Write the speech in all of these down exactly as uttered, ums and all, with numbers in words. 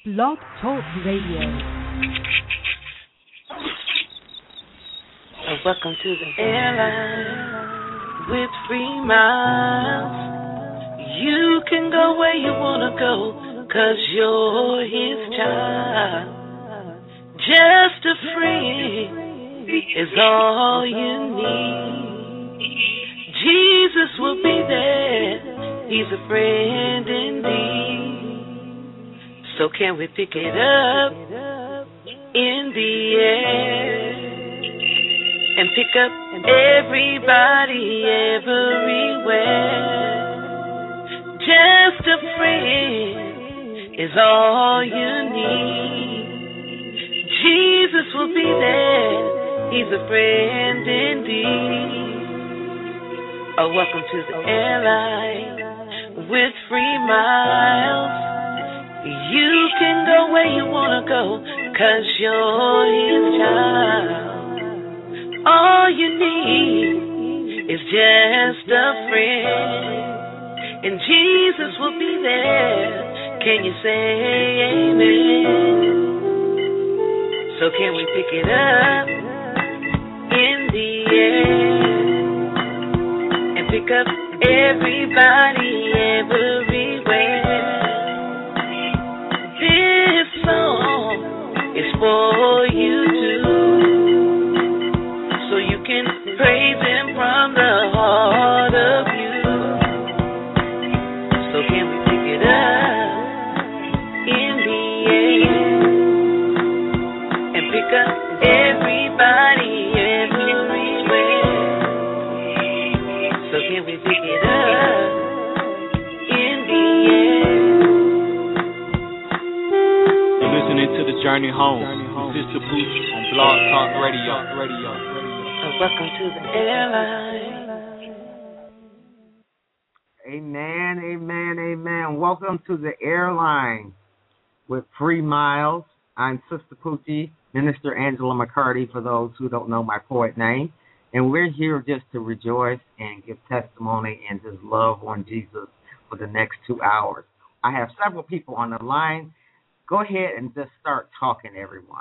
Blog Talk Radio. So welcome to the airline with free miles. You can go where you want to go, cause you're his child. Just a friend is all you need. Jesus will be there, he's a friend indeed. So can we pick it up in the air and pick up everybody everywhere? Just a friend is all you need. Jesus will be there, he's a friend indeed. Oh, welcome to the airline with free miles. You can go where you want to go, cause you're his child. All you need is just a friend, and Jesus will be there. Can you say amen? So can we pick it up in the air and pick up everybody everywhere? This song is for you too, so you can praise him from the heart of you. So can we pick it up in the air and pick up everybody everywhere? So can we pick it up in the air? Listening to the Journey Home, Sister Pooch on Blog Talk Radio. Radio. So welcome to the airline. Amen, amen, amen. Welcome to the airline with free miles. I'm Sister Poochie, Minister Angela McCarty, for those who don't know my poet name. And we're here just to rejoice and give testimony and just love on Jesus for the next two hours. I have several people on the line. Go ahead and just start talking, everyone.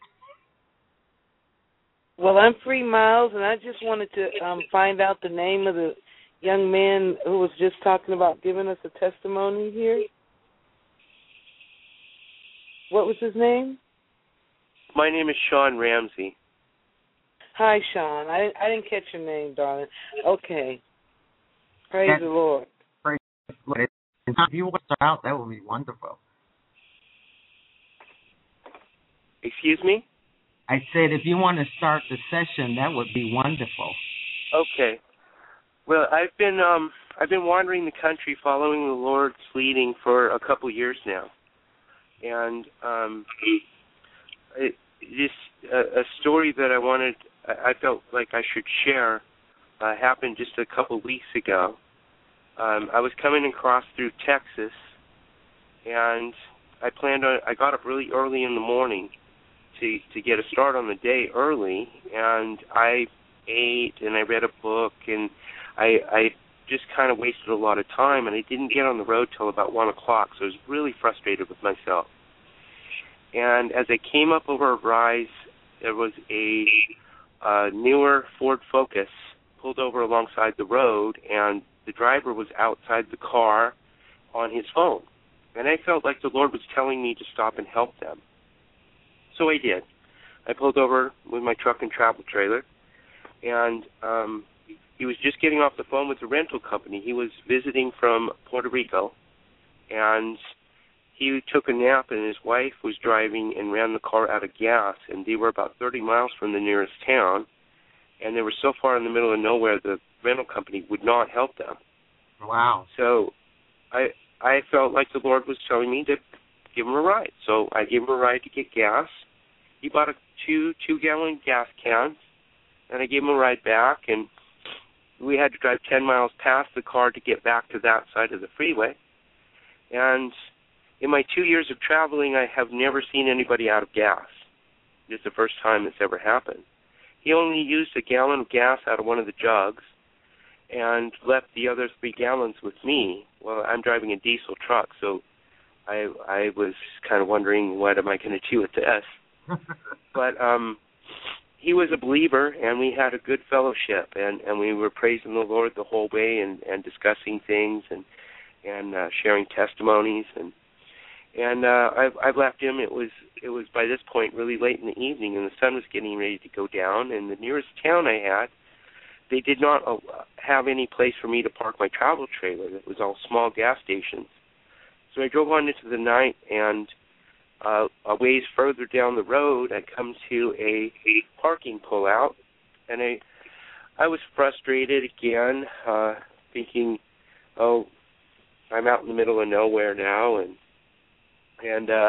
Well, I'm Free Miles, and I just wanted to um, find out the name of the young man who was just talking about giving us a testimony here. What was his name? My name is Sean Ramsey. Hi, Sean. I, I didn't catch your name, darling. Okay. Praise That, the Lord. Praise the Lord. If you want to start out, that would be wonderful. Excuse me? I said if you want to start the session, that would be wonderful. Okay. Well, I've been um I've been wandering the country following the Lord's leading for a couple years now. And um it, this uh, a story that I wanted I felt like I should share uh, happened just a couple weeks ago. Um I was coming across through Texas, and I planned on I got up really early in the morning to to get a start on the day early, and I ate and I read a book, and I I just kind of wasted a lot of time, and I didn't get on the road till about one o'clock, so I was really frustrated with myself. And as I came up over a rise, there was a uh, newer Ford Focus pulled over alongside the road, and the driver was outside the car on his phone. And I felt like the Lord was telling me to stop and help them. So I did. I pulled over with my truck and travel trailer, and um, he was just getting off the phone with the rental company. He was visiting from Puerto Rico, and he took a nap, and his wife was driving and ran the car out of gas, and they were about thirty miles from the nearest town, and they were so far in the middle of nowhere the rental company would not help them. Wow. So I I felt like the Lord was telling me to give him a ride. So I gave him a ride to get gas. He bought a two two-gallon gas can, and I gave him a ride back, and we had to drive ten miles past the car to get back to that side of the freeway. And in my two years of traveling, I have never seen anybody out of gas. It's the first time this ever happened. He only used a gallon of gas out of one of the jugs and left the other three gallons with me. Well, I'm driving a diesel truck, so I I was kind of wondering, what am I going to do with this? But um, he was a believer, and we had a good fellowship, and, and we were praising the Lord the whole way, and, and discussing things, and and uh, sharing testimonies, and and uh, I've I've left him. It was it was by this point really late in the evening, and the sun was getting ready to go down. And the nearest town I had, they did not uh, have any place for me to park my travel trailer. It was all small gas stations. So I drove on into the night, and uh, a ways further down the road, I come to a parking pullout, and I I was frustrated again, uh, thinking, oh, I'm out in the middle of nowhere now, and and uh,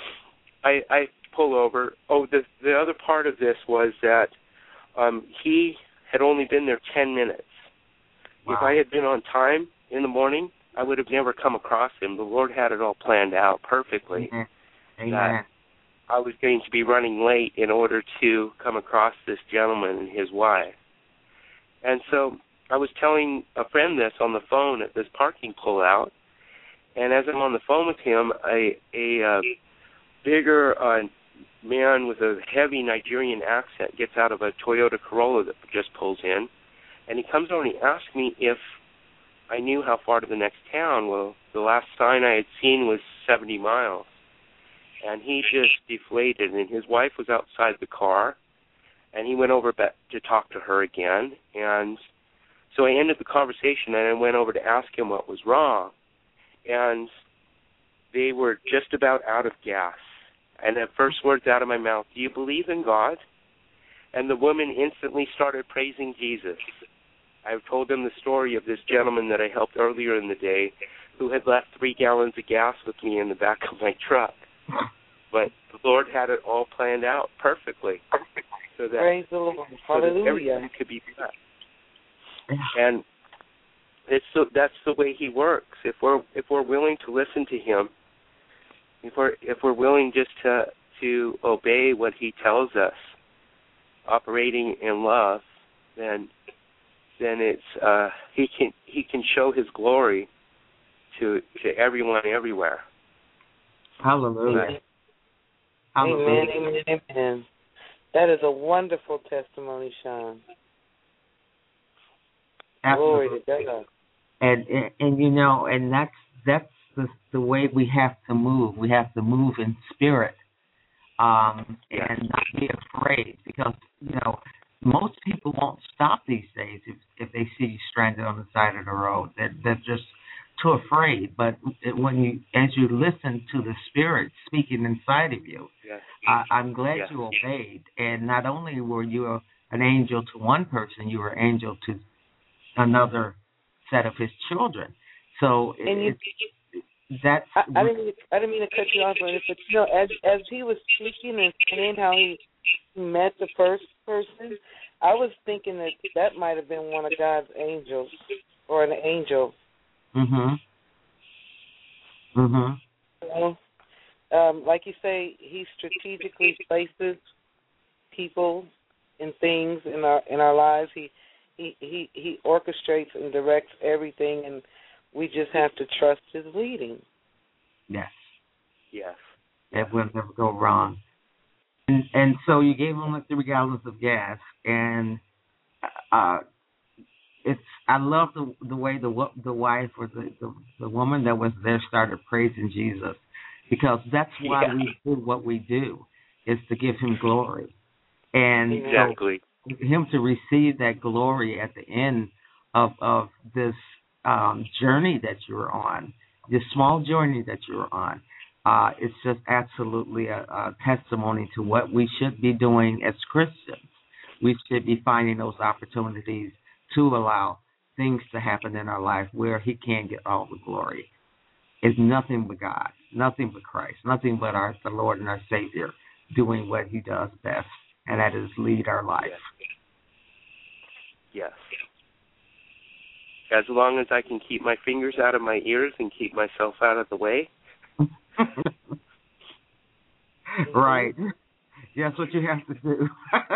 I I pull over. Oh, the the other part of this was that um, he had only been there ten minutes. Wow. If I had been on time in the morning, I would have never come across him. The Lord had it all planned out perfectly. Amen. Amen. That I was going to be running late in order to come across this gentleman and his wife. And so I was telling a friend this on the phone at this parking pullout, and as I'm on the phone with him, a, a uh, bigger uh, man with a heavy Nigerian accent gets out of a Toyota Corolla that just pulls in, and he comes over and he asks me if I knew how far to the next town. Well, the last sign I had seen was seventy miles. And he just deflated, and his wife was outside the car, and he went over back to talk to her again. And so I ended the conversation, and I went over to ask him what was wrong. And they were just about out of gas. And the first words out of my mouth, do you believe in God? And the woman instantly started praising Jesus. I've told them the story of this gentleman that I helped earlier in the day who had left three gallons of gas with me in the back of my truck. But the Lord had it all planned out perfectly, so that, Praise the Lord. so that everything could be blessed. And it's so, that's the way He works. If we're if we're willing to listen to Him, if we're if we're willing just to to obey what He tells us, operating in love, then then it's uh, He can He can show His glory to to everyone everywhere. Hallelujah. Amen. Amen, amen, amen. That is a wonderful testimony, Sean. Absolutely. Glory to God. And, and and you know, and that's that's the the way we have to move. We have to move in spirit, um, and not be afraid, because you know most people won't stop these days if if they see you stranded on the side of the road. They're they're just too afraid. But when you, as you listen to the Spirit speaking inside of you, yes. I, I'm glad yes. you obeyed. And not only were you a, an angel to one person, you were an angel to another set of His children. So and it, you, it, that's. I, I didn't mean to, I didn't mean to cut you off, but you know, as as he was speaking and saying how he met the first person, I was thinking that that might have been one of God's angels or an angel. Mhm. Mhm. You know, um, like you say, He strategically places people and things in our in our lives. He he he he orchestrates and directs everything, and we just have to trust His leading. Yes. Yes. That will never go wrong. And and so you gave him the three gallons of gas, and uh. It's. I love the the way the the wife or the, the the woman that was there started praising Jesus, because that's why yeah. we do what we do, is to give Him glory, and exactly so Him to receive that glory at the end of of this um, journey that you're on, this small journey that you're on. Uh, it's just absolutely a, a testimony to what we should be doing as Christians. We should be finding those opportunities to allow things to happen in our life where He can't get all the glory. It's nothing but God, nothing but Christ, nothing but our the Lord and our Savior doing what He does best, and that is lead our life. Yes. As long as I can keep my fingers out of my ears and keep myself out of the way. Right. That's what you have to do.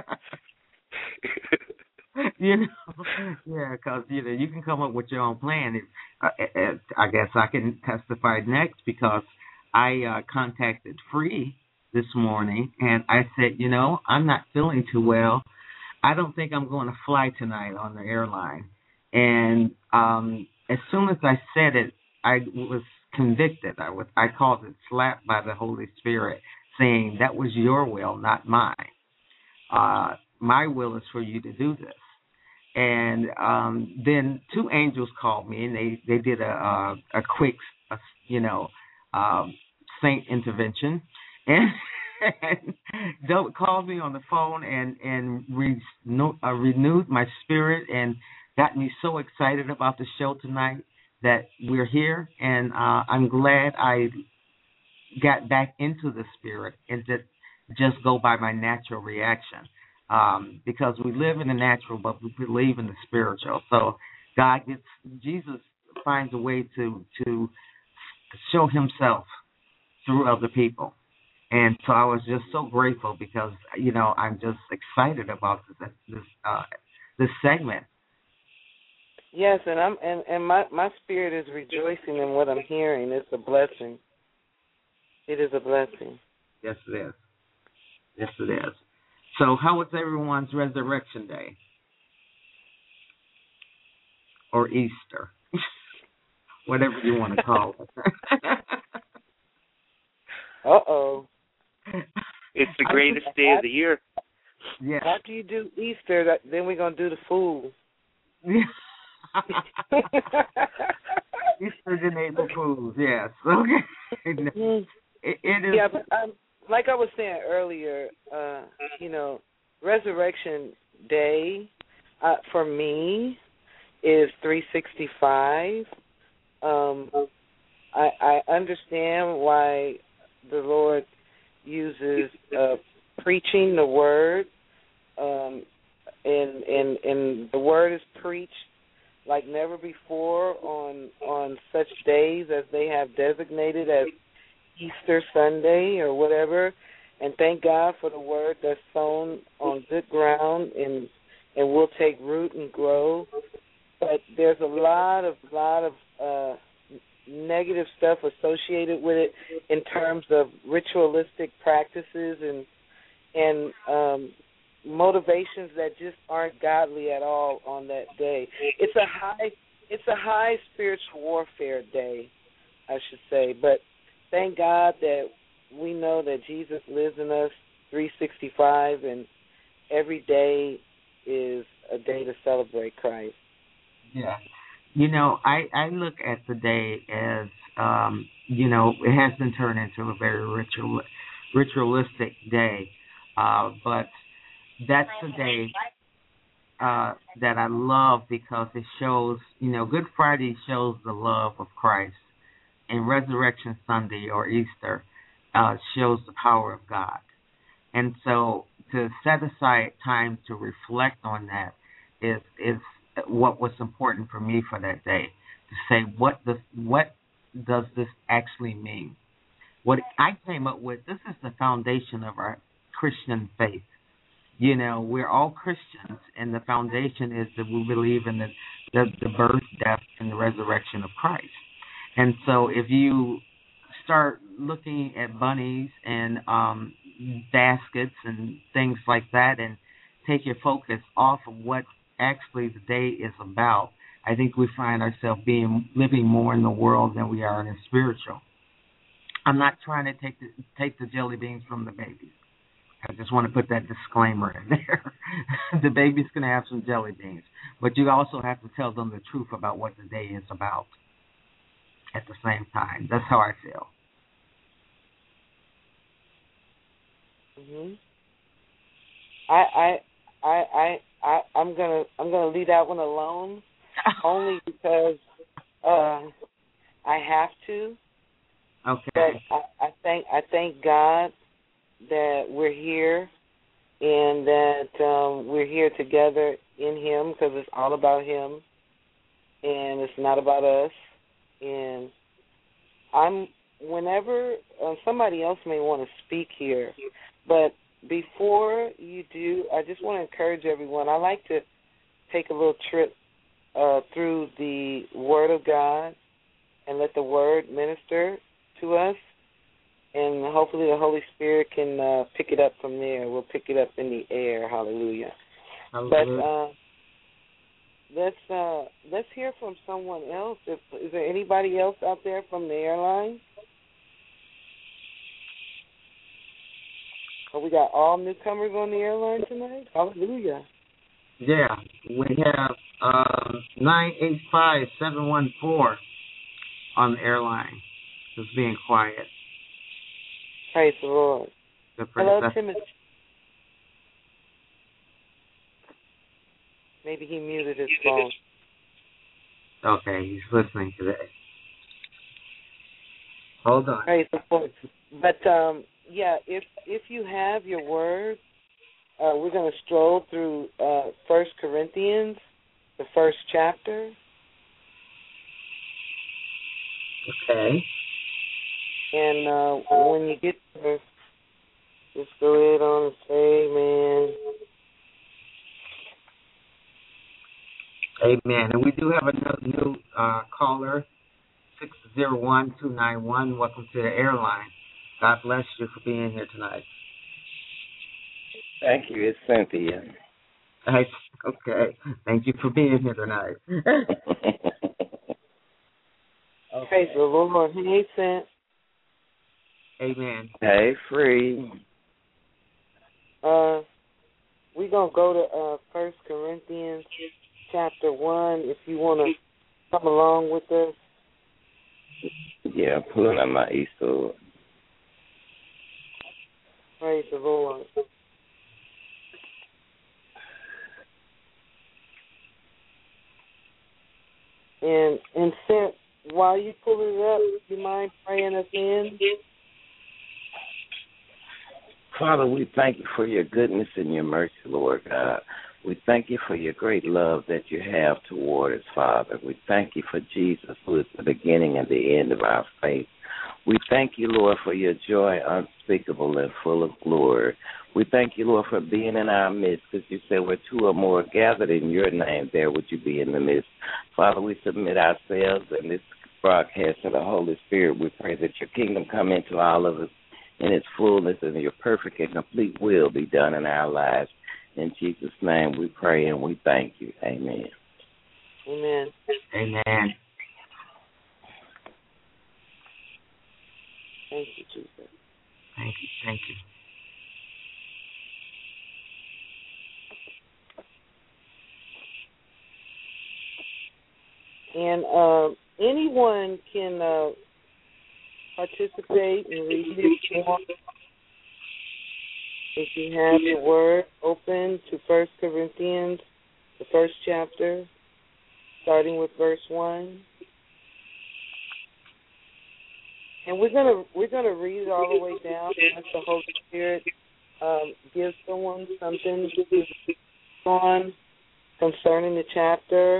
You know, yeah, because you know you can come up with your own plan. It, uh, uh, I guess I can testify next, because I uh, contacted Free this morning, and I said, you know, I'm not feeling too well. I don't think I'm going to fly tonight on the airline. And um, as soon as I said it, I was convicted. I was I called it slapped by the Holy Spirit, saying that was your will, not mine. Uh, my will is for you to do this. And um, then two angels called me, and they, they did a a, a quick, a, you know, um, saint intervention, and, and they called me on the phone and and re, no, uh, renewed my spirit and got me so excited about the show tonight that we're here, and uh, I'm glad I got back into the spirit and did just go by my natural reaction. Um, because we live in the natural, but we believe in the spiritual. So God gets, Jesus finds a way to to show himself through other people. And so I was just so grateful because, you know, I'm just excited about this this, uh, this segment. Yes, and I'm and, and my, my spirit is rejoicing in what I'm hearing. It's a blessing. It is a blessing. Yes, it is. Yes, it is. So how was everyone's Resurrection Day? Or Easter? Whatever you want to call it. Uh-oh. It's the greatest day of the year. Yeah. After you do Easter, then we're going to do the food. Easter and April Fools, yes. Okay. it, it is. Yeah, but um, like I was saying earlier, uh, you know, Resurrection Day uh, for me is three sixty-five. Um, I, I understand why the Lord uses uh, preaching the word, um, and and and the word is preached like never before on on such days as they have designated as Easter Sunday or whatever, and thank God for the word that's sown on good ground and and will take root and grow. But there's a lot of lot of uh, negative stuff associated with it in terms of ritualistic practices and and um, motivations that just aren't godly at all on that day. It's a high it's a high spiritual warfare day, I should say. But thank God that we know that Jesus lives in us three sixty-five, and every day is a day to celebrate Christ. Yeah. You know, I, I look at the day as, um, you know, it has been turned into a very ritual, ritualistic day, uh, but that's the day uh, that I love because it shows, you know, Good Friday shows the love of Christ, and Resurrection Sunday or Easter uh, shows the power of God. And so to set aside time to reflect on that is is what was important for me for that day, to say what does what does this actually mean? What I came up with, this is the foundation of our Christian faith. You know, we're all Christians, and the foundation is that we believe in the, the, the birth, death, and the resurrection of Christ. And so if you start looking at bunnies and um, baskets and things like that and take your focus off of what actually the day is about, I think we find ourselves being living more in the world than we are in the spiritual. I'm not trying to take the, take the jelly beans from the babies. I just want to put that disclaimer in there. The baby's going to have some jelly beans, but you also have to tell them the truth about what the day is about at the same time. That's how I feel. Mhm. I I I I I I'm gonna I'm gonna leave that one alone, only because uh, I have to. Okay. But I, I thank I thank God that we're here and that um, we're here together in Him, because it's all about Him and it's not about us. And I'm whenever uh, somebody else may want to speak here, but before you do, I just want to encourage everyone. I like to take a little trip uh, through the Word of God and let the Word minister to us. and hopefully the Holy Spirit can uh, pick it up from there. We'll pick it up in the air. Hallelujah. Hallelujah. But uh, let's uh, let's hear from someone else. If, is there anybody else out there from the airline? Oh, we got all newcomers on the airline tonight? Hallelujah. Yeah, we have uh, nine eight five seven one four on the airline. Just being quiet. Praise the Lord. Hello, Timothy. Maybe he muted his phone. Okay, he's listening today. Hold on. Praise the Lord. But, um, yeah, if if you have your word, uh, we're going to stroll through uh, First Corinthians, the first chapter. Okay. And uh, when you get there, just go ahead on and say amen. Amen. And we do have a new uh, caller, six zero one two nine one. Welcome to the airline. God bless you for being here tonight. Thank you. It's Cynthia. Okay. Thank you for being here tonight. Okay. Praise the Lord. Hey, Cent. Amen. Hey, Free. Uh, we're going to go to uh, First Corinthians chapter one, if you want to come along with us. Yeah, I'm pulling out my e-sword. Praise the Lord. And, and Seth, while you pull it up, do you mind praying us in? Father, we thank you for your goodness and your mercy, Lord God. We thank you for your great love that you have toward us, Father. We thank you for Jesus, who is the beginning and the end of our faith. We thank you, Lord, for your joy unspeakable and full of glory. We thank you, Lord, for being in our midst, because you said where two or more are gathered in your name, there would you be in the midst. Father, we submit ourselves and this broadcast to the Holy Spirit. We pray that your kingdom come into all of us in its fullness, and your perfect and complete will be done in our lives. In Jesus' name we pray and we thank you. Amen. Amen. Amen. Thank you, Jesus. Thank you. Thank you. And uh, anyone can uh, participate and read it. If you have your word open to First Corinthians, the first chapter, starting with verse one. And we're gonna we're gonna read it all the way down as the Holy Spirit um, gives someone something to speak on concerning the chapter.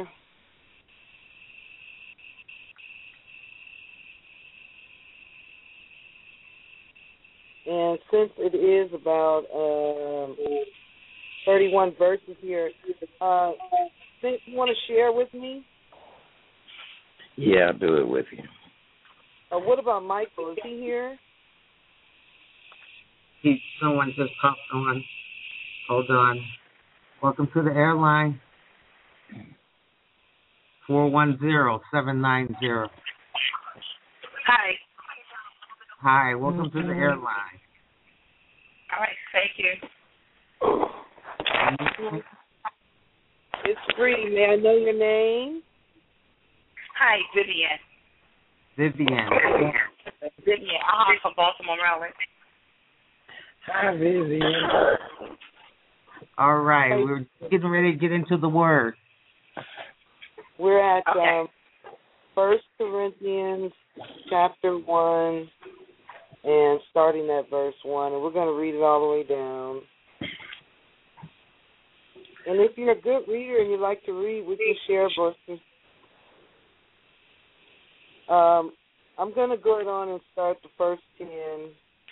And since it is about um, thirty-one verses here, uh, think you want to share with me? Yeah, I'll do it with you. Uh, what about Michael? Is he here? He, someone just popped on. Hold on. Welcome to the airline. four one zero, seven nine zero. Hi. Hi, welcome to the airline. All right, thank you. It's free. May I know your name? Hi, Vivian. Vivian. Vivian, uh-huh, from Baltimore, Maryland. Hi, Vivian. All right, we're getting ready to get into the word. We're at okay. um, First Corinthians chapter one, and starting at verse one, and we're going to read it all the way down. And if you're a good reader and you like to read, we can share verses. Um, I'm going to go on and start the first ten.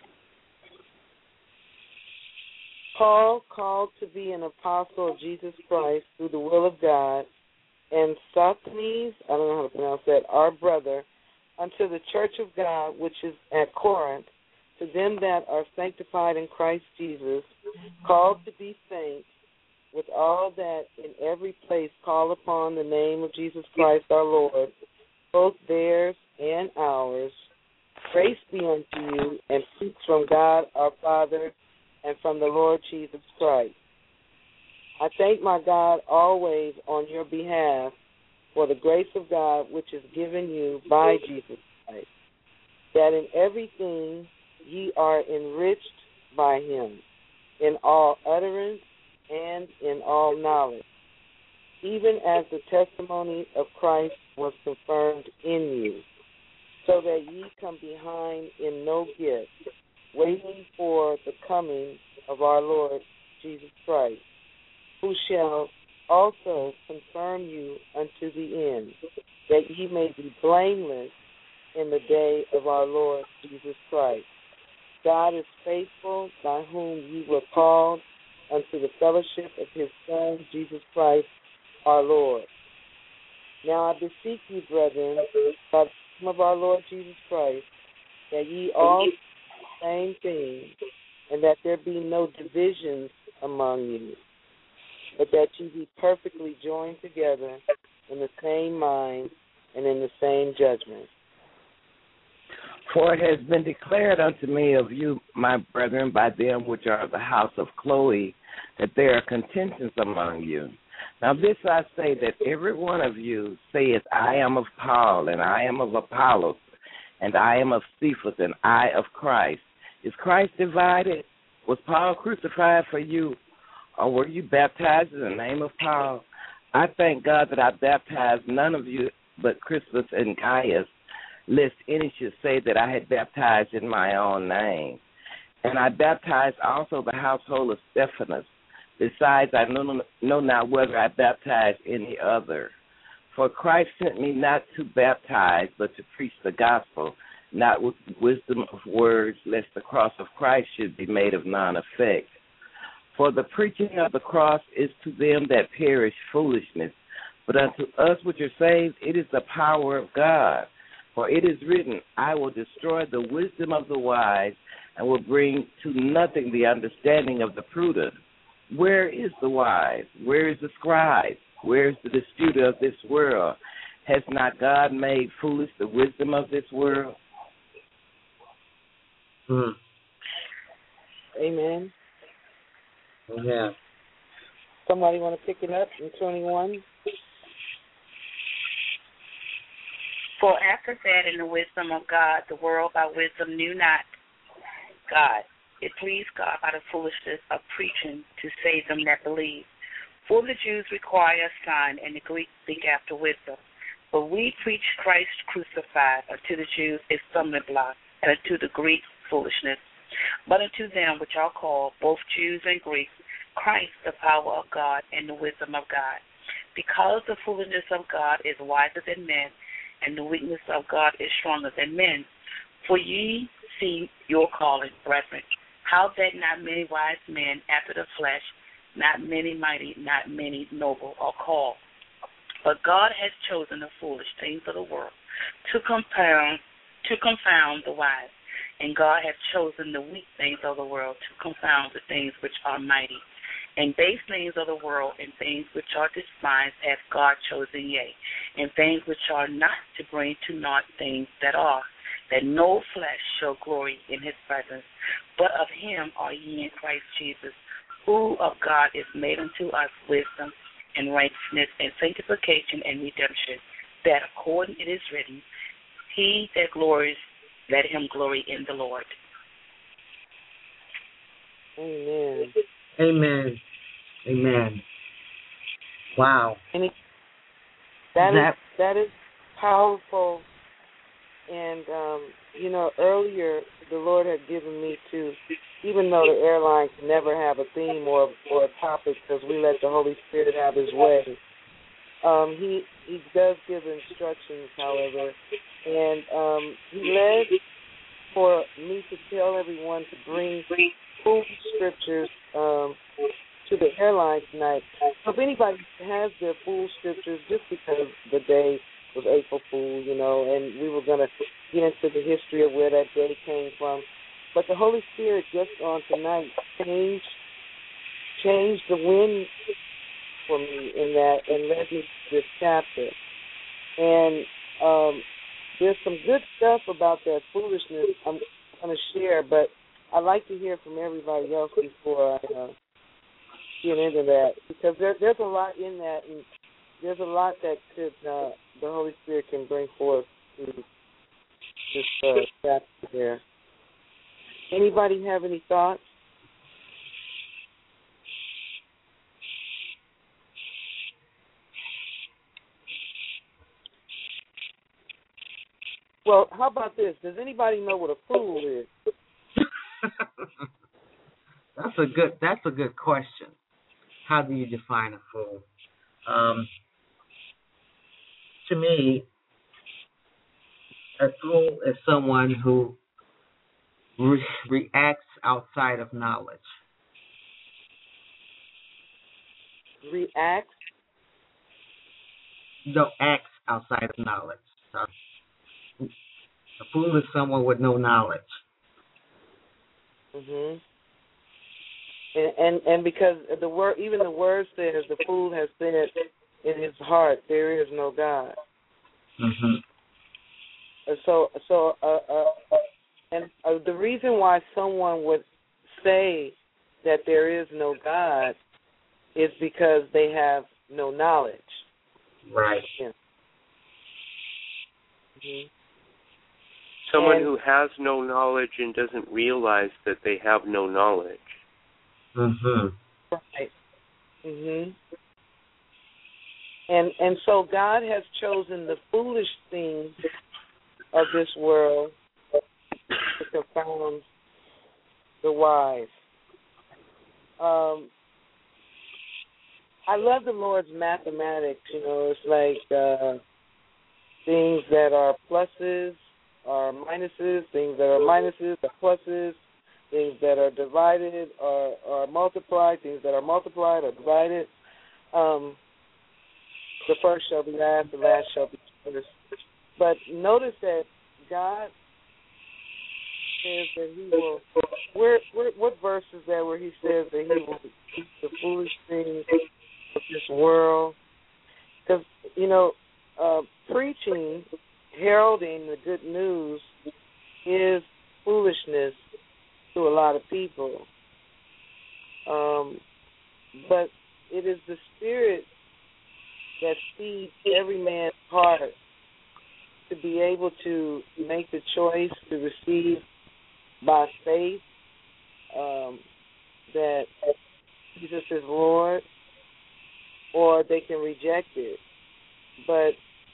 Paul, called to be an apostle of Jesus Christ through the will of God, and Sosthenes, I don't know how to pronounce that, our brother, unto the church of God which is at Corinth, To them that are sanctified in Christ Jesus, called to be saints, with all that in every place call upon the name of Jesus Christ our Lord, both theirs and ours, grace be unto you, and peace from God our Father and from the Lord Jesus Christ. I thank my God always on your behalf for the grace of God which is given you by Jesus Christ, that in everything ye are enriched by him, in all utterance and in all knowledge, even as the testimony of Christ was confirmed in you, so that ye come behind in no gift, waiting for the coming of our Lord Jesus Christ, who shall also confirm you unto the end, that ye may be blameless in the day of our Lord Jesus Christ. God is faithful, by whom ye were called unto the fellowship of his Son, Jesus Christ, our Lord. Now I beseech you, brethren, by the name of our Lord Jesus Christ, that ye all do the same thing, and that there be no divisions among you, but that ye be perfectly joined together in the same mind and in the same judgment. For it has been declared unto me of you, my brethren, by them which are of the house of Chloe, that there are contentions among you. Now this I say, that every one of you saith, I am of Paul, and I am of Apollos, and I am of Cephas, and I of Christ. Is Christ divided? Was Paul crucified for you, or were you baptized in the name of Paul? I thank God that I baptized none of you but Crispus and Gaius, lest any should say that I had baptized in my own name. And I baptized also the household of Stephanas. Besides, I know, know not whether I baptized any other. For Christ sent me not to baptize, but to preach the gospel, not with wisdom of words, lest the cross of Christ should be made of none effect. For the preaching of the cross is to them that perish foolishness, but unto us which are saved it is the power of God. For it is written, I will destroy the wisdom of the wise, and will bring to nothing the understanding of the prudent. Where is the wise? Where is the scribe? Where is the disputer of this world? Has not God made foolish the wisdom of this world? Hmm. Amen. Yeah. Somebody want to pick it up in twenty-one? For after that, in the wisdom of God, the world by wisdom knew not God. It pleased God by the foolishness of preaching to save them that believe. For the Jews require a sign, and the Greeks seek after wisdom. But we preach Christ crucified, unto the Jews a stumbling block, and unto the Greeks foolishness. But unto them which are called, both Jews and Greeks, Christ the power of God and the wisdom of God. Because the foolishness of God is wiser than men, and the weakness of God is stronger than men. For ye see your calling, brethren, how that not many wise men after the flesh, not many mighty, not many noble are called. But God has chosen the foolish things of the world to confound, to confound the wise. And God hath chosen the weak things of the world to confound the things which are mighty. And base things of the world and things which are despised hath God chosen, yea, and things which are not, to bring to naught things that are, that no flesh shall glory in his presence. But of him are ye in Christ Jesus, who of God is made unto us wisdom and righteousness and sanctification and redemption, that according it is written, he that glories, let him glory in the Lord. Amen. Amen. Amen. Wow. And it, that, that is that is powerful. And um, you know, earlier the Lord had given me to, even though the airlines never have a theme or or a topic, because we let the Holy Spirit have His way. Um, he he does give instructions, however, and um, he led for me to tell everyone to bring full scriptures um, to the airline tonight. So if anybody has their full scriptures, just because the day was April Fool, you know, and we were going to get into the history of where that day came from. But the Holy Spirit just on tonight changed changed the wind for me in that and led me to this chapter. And um, there's some good stuff about that foolishness I'm going to share, but I'd like to hear from everybody else before I uh, get into that, because there, there's a lot in that, and there's a lot that could uh, the Holy Spirit can bring forth to this uh, chapter there. Anybody have any thoughts? Well, how about this? Does anybody know what a fool is? That's a good. That's a good question. How do you define a fool? Um, to me, a fool is someone who re- reacts outside of knowledge. Reacts? No, acts outside of knowledge. So, a fool is someone with no knowledge. Mhm. And, and and because the word, even the word says, the fool has said in his heart, there is no God. Mhm. And so, so, uh, uh, and uh, the reason why someone would say that there is no God is because they have no knowledge. Right. Yeah. Mm-hmm. Someone and, who has no knowledge and doesn't realize that they have no knowledge. Mhm. Right. Mhm. And and so God has chosen the foolish things of this world to confound the wise. Um, I love the Lord's mathematics. You know, it's like uh, things that are pluses are minuses, things that are minuses are pluses, things that are divided are, are multiplied, things that are multiplied are divided. Um, the first shall be last, the last shall be first. But notice that God says that He will. Where, where, what verse is that where He says that He will keep the foolish things of this world? Because you know, uh, preaching, heralding the good news is foolishness to a lot of people. Um, but it is the Spirit that feeds every man's heart to be able to make the choice to receive by faith um, that Jesus is Lord, or they can reject it. But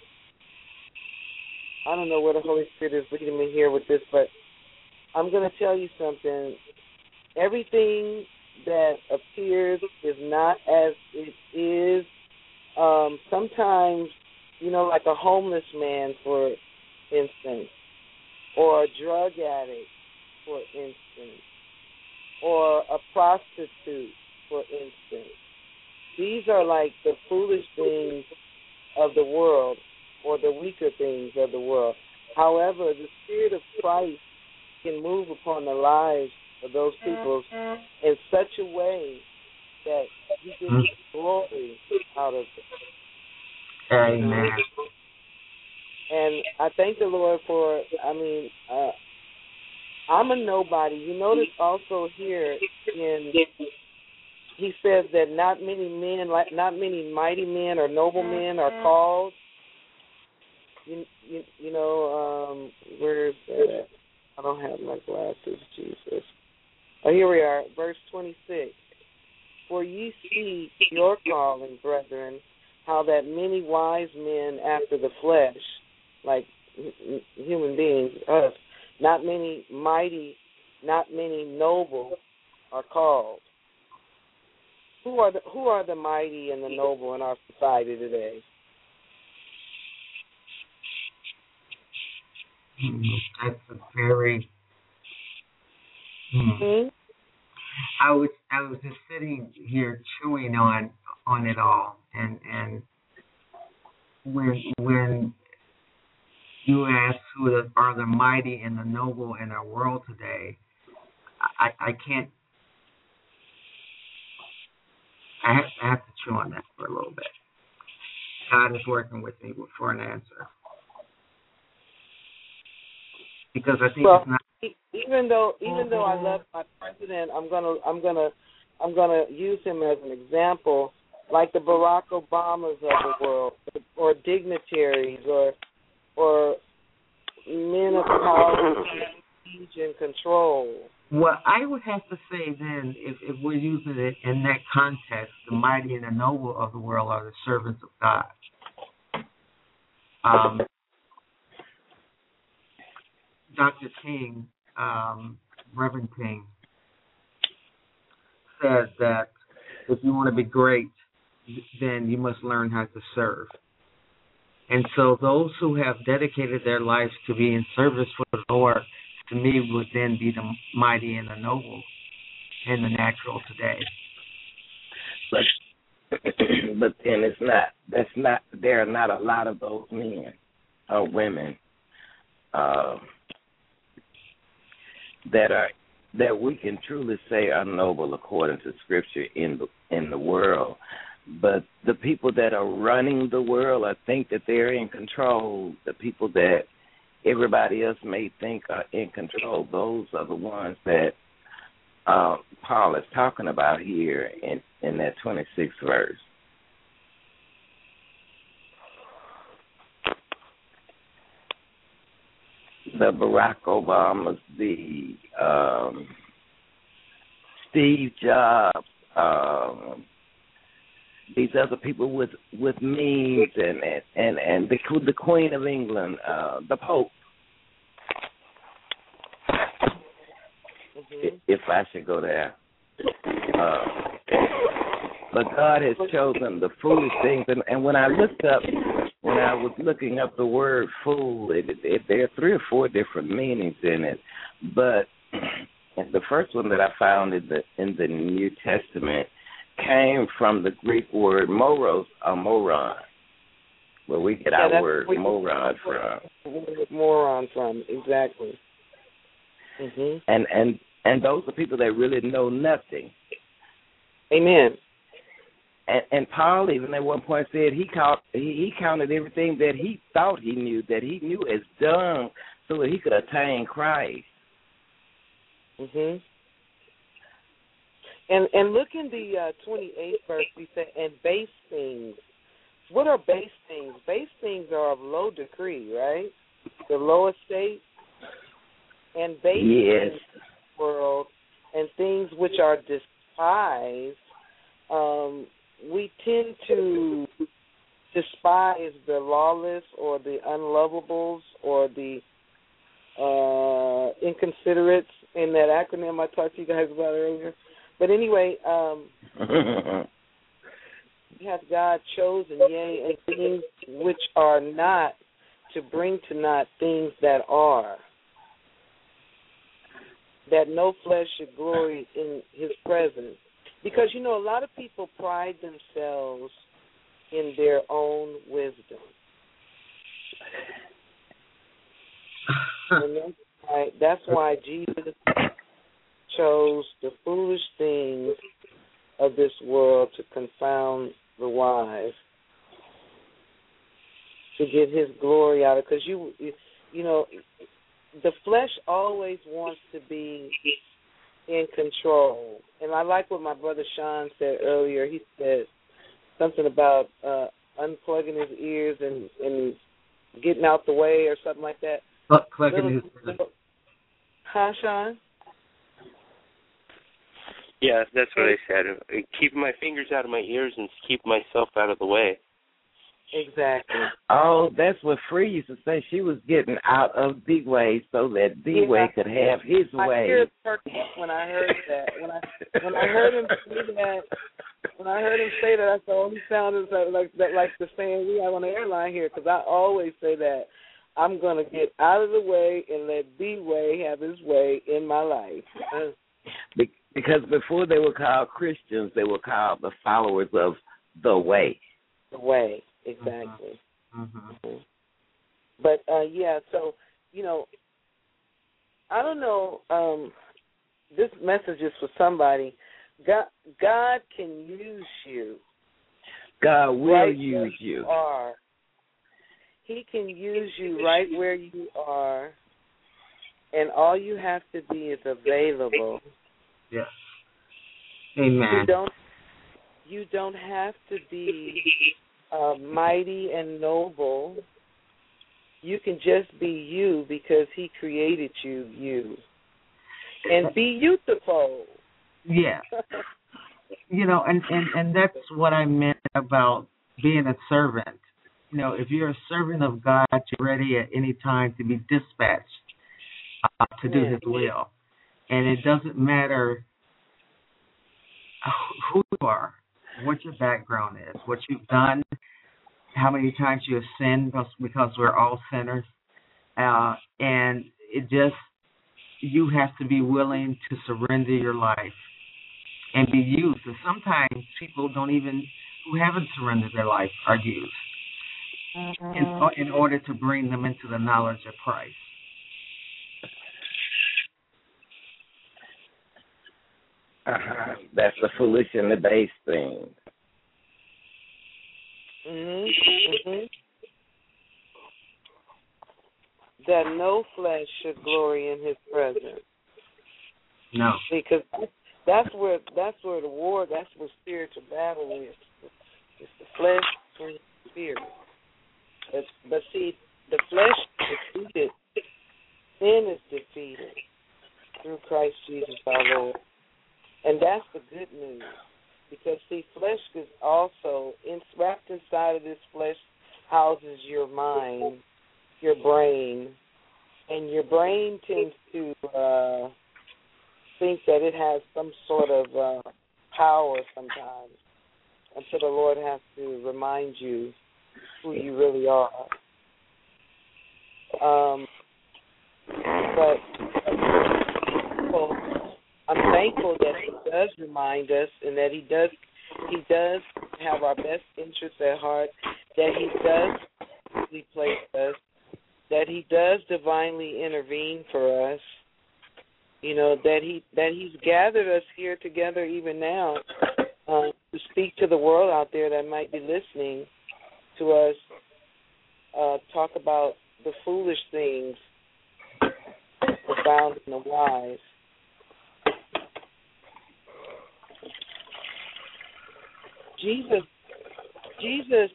I don't know where the Holy Spirit is leading me here with this, but I'm going to tell you something. Everything that appears is not as it is. Um, sometimes, you know, like a homeless man, for instance, or a drug addict, for instance, or a prostitute, for instance. These are like the foolish things of the world, or the weaker things of the world. However, the Spirit of Christ can move upon the lives of those people in such a way that He gets mm. glory out of it. Amen. And I thank the Lord for, I mean, uh, I'm a nobody. You notice also here in, He says that not many men, like not many mighty men or noble men are called. You, you, you know, um, where is that? I don't have my glasses, Jesus. Oh, here we are, verse twenty-six. For ye see your calling, brethren, how that many wise men after the flesh, like human beings, us, not many mighty, not many noble are called. Who are the who are the mighty and the noble in our society today? That's a very. Hmm. Hmm? I was I was just sitting here chewing on on it all, and and when when you ask who are the mighty and the noble in our world today, I, I can't. I have, I have to chew on that for a little bit. God is working with me for an answer. Because I think well, it's not. Even though, even though I love my president, I'm gonna, I'm gonna, I'm gonna use him as an example, like the Barack Obamas of the world, or dignitaries, or, or men of power, prestige, and control. Well, I would have to say then, if, if we're using it in that context, the mighty and the noble of the world are the servants of God. Um, Doctor King, um, Reverend King, said that if you want to be great, then you must learn how to serve. And so those who have dedicated their lives to be in service for the Lord, to me, would then be the mighty and the noble and the natural today. But but then it's not. That's not. There are not a lot of those men or women uh, that are that we can truly say are noble according to Scripture in the in the world. But the people that are running the world, I think that they're in control. The people that everybody else may think are in control, those are the ones that uh, Paul is talking about here in, in that twenty-sixth verse. The Barack Obamas, the um, Steve Jobs, um, these other people with with means and and and the the Queen of England, uh, the Pope. Mm-hmm. If I should go there, uh, but God has chosen the foolish things, and, and when I looked up, when I was looking up the word "fool," it, it, there are three or four different meanings in it, but the first one that I found in the in the New Testament came from the Greek word moros, or moron, where we get yeah, our word moron from. Moron from, exactly. Mm-hmm. And and and those are people that really know nothing. Amen. And, and Paul even at one point said he, caught, he he counted everything that he thought he knew, that he knew as dung, so that he could attain Christ. Mhm. And and look in the uh, twenty-eighth verse. We say, and base things. What are base things? Base things are of low decree, right? The low estate. And base yes. things in the world and things which are despised. Um, we tend to despise the lawless or the unlovables or the uh, inconsiderates in that acronym I talked to you guys about earlier. But anyway, um, hath God chosen, yea, and things which are not, to bring to naught things that are, that no flesh should glory in his presence. Because, you know, a lot of people pride themselves in their own wisdom. And that's why, that's why Jesus chose the foolish things of this world to confound the wise, to get his glory out of it. Because, you, you know, the flesh always wants to be in control. And I like what my brother Sean said earlier. He said something about uh, unplugging his ears and, and getting out the way or something like that. Plugging his ears. Huh, Sean? Yeah, that's what I said. Keep my fingers out of my ears and keep myself out of the way. Exactly. Oh, that's what Free used to say. She was getting out of the way so that the yeah, way could have his my way. ears perked up when I heard that. When I when I heard him say that, when I heard him say that, I thought, oh, he sounded like that, like the saying we have on the airline here. Because I always say that I'm gonna get out of the way and let the way have his way in my life. Because before they were called Christians, they were called the followers of the way. The way. Exactly. Mm-hmm. But, uh, yeah, so, you know, I don't know. Um, this message is for somebody. God, God can use you. God will right use you. you are. He can use you right where you are, and all you have to be is available. Yes. Amen. You don't. You don't have to be uh, mighty and noble. You can just be you because He created you, you, and be beautiful. Yeah. You know, and, and, and that's what I meant about being a servant. You know, if you're a servant of God, you're ready at any time to be dispatched uh, to do yeah. His will. And it doesn't matter who you are, what your background is, what you've done, how many times you have sinned, because, because we're all sinners. Uh, and it just, you have to be willing to surrender your life and be used. And sometimes people don't even, who haven't surrendered their life, are used in, in order to bring them into the knowledge of Christ. Uh-huh. That's the foolish and the base thing. Mm-hmm. Mm-hmm. That no flesh should glory in His presence. No. Because that's where that's where the war, that's where spiritual battle is. It's the flesh and the spirit. But, but see, the flesh is defeated. Sin is defeated through Christ Jesus our Lord. And that's the good news. Because, see, flesh is also, in, wrapped inside of this flesh houses your mind, your brain. And your brain tends to uh, think that it has some sort of uh, power sometimes, until the Lord has to remind you who you really are. Um, but well, I'm thankful that He does remind us, and that He does He does have our best interests at heart, that He does place us, that He does divinely intervene for us. You know, that he that He's gathered us here together even now uh, to speak to the world out there that might be listening to us uh, talk about the foolish things, the found and the wise. Jesus, Jesus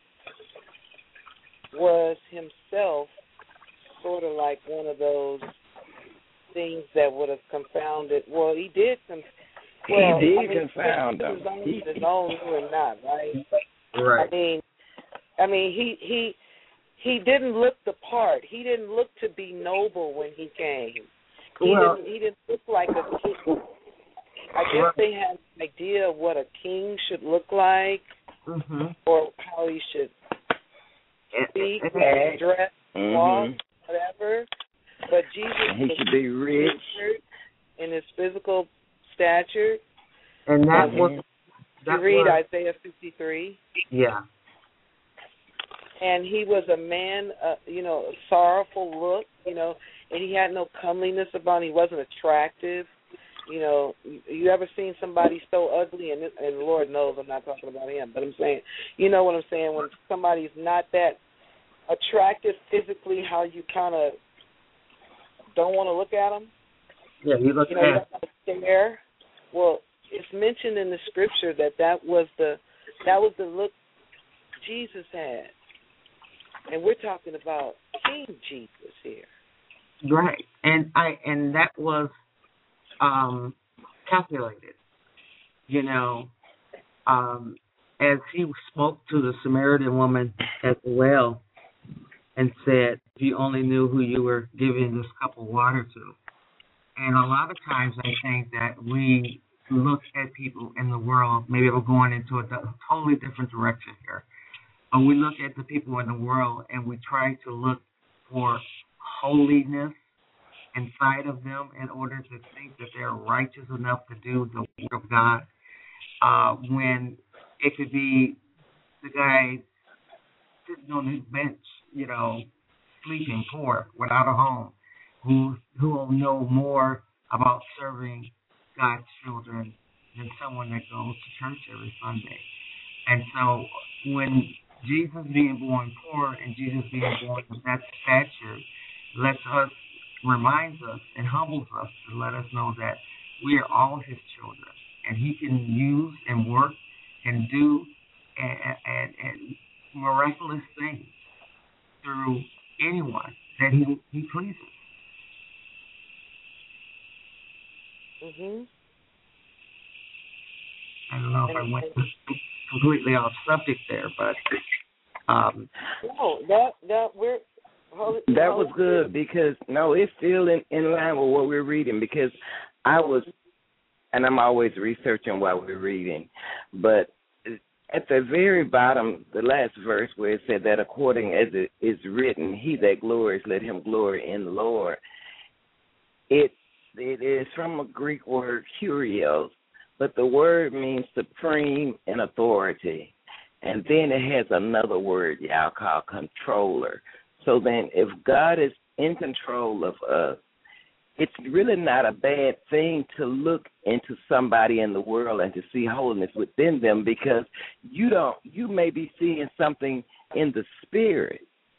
was Himself sort of like one of those things that would have confounded. Well, He did. Con- well, he did I mean, confound them. He his own or not, right? Right. I mean, I mean, he he he didn't look the part. He didn't look to be noble when He came. He Well, didn't. He didn't look like a king. I guess they had an idea of what a king should look like, mm-hmm. or how he should speak, Okay. dress, Mm-hmm. walk, whatever. But Jesus He should be rich in His physical stature. And that um, was that you read was, Isaiah fifty-three. Yeah. And He was a man, uh, you know, a sorrowful look, you know, and He had no comeliness about him. He wasn't attractive. You know, you ever seen somebody so ugly, and and Lord knows I'm not talking about him, but I'm saying, you know what I'm saying, when somebody's not that attractive physically, how you kind of don't want to look at them. Yeah, he looked you know, you don't want to stare. Well, it's mentioned in the scripture that that was the that was the look Jesus had, and we're talking about King Jesus here. Right, and I and that was um, calculated. You know, um, as He spoke to the Samaritan woman at the well and said, "If you only knew who you were giving this cup of water to." And a lot of times I think that we look at people in the world, maybe we're going into a totally different direction here, but we look at the people in the world and we try to look for holiness inside of them in order to think that they're righteous enough to do the work of God, uh, when it could be the guy sitting on his bench, you know, sleeping poor, without a home, who who will know more about serving God's children than someone that goes to church every Sunday. And so when Jesus being born poor and Jesus being born of that stature lets us, reminds us and humbles us to let us know that we are all his children, and he can use and work and do and, and, and miraculous things through anyone that he, he pleases. Mhm. I don't know if I went completely off subject there, but um, no, that that we're hold it, that hold was good because no, it's still in, in line with what we're reading because I was, and I'm always researching while we're reading, but at the very bottom, the last verse where it said that according as it is written, he that glories, let him glory in the Lord. It it is from a Greek word, kurios, but the word means supreme in authority. And then it has another word y'all call controller. So then if God is in control of us, it's really not a bad thing to look into somebody in the world and to see holiness within them because you don't you may be seeing something in the spirit.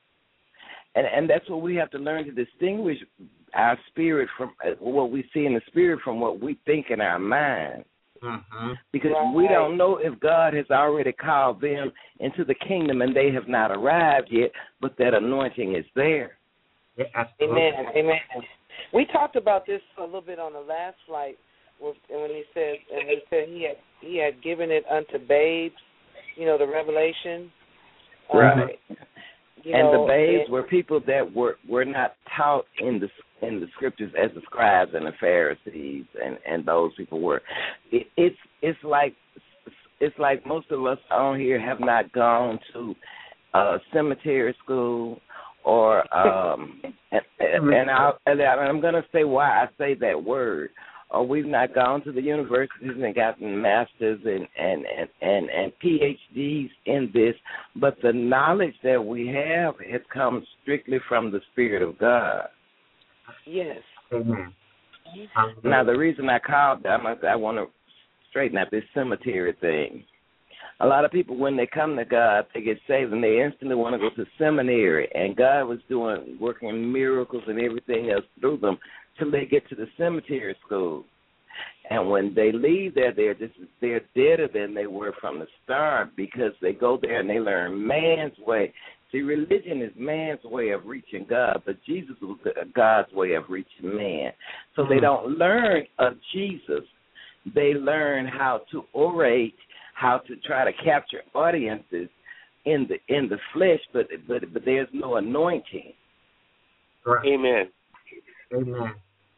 And and that's what we have to learn to distinguish our spirit from what we see in the spirit from what we think in our mind. Mm-hmm. Because we don't know if God has already called them into the kingdom and they have not arrived yet, but that anointing is there. Yeah, amen, amen. We talked about this a little bit on the last flight with, when he said, and he said he had he had given it unto babes, you know, the revelation. Right. Uh, and know, the babes and, were people that were, were not taught in the in the scriptures as the scribes and the Pharisees and, and those people were. It, it's it's like it's like most of us on here have not gone to uh, cemetery school or um, and, and, I, and I'm going to say why I say that word. Or we've not gone to the universities and gotten masters and, and, and, and, and P H Ds in this, but the knowledge that we have has come strictly from the Spirit of God. Yes. Amen. Now, the reason I called that, I want to straighten out this cemetery thing. A lot of people, when they come to God, they get saved, and they instantly want to go to seminary, and God was doing, working miracles and everything else through them till they get to the cemetery school. And when they leave there, they're just they're deader than they were from the start because they go there and they learn man's way. See, religion is man's way of reaching God, but Jesus was God's way of reaching man. So mm-hmm. they don't learn of Jesus. They learn how to orate, how to try to capture audiences in the in the flesh, but but but there's no anointing. Right. Amen. Amen.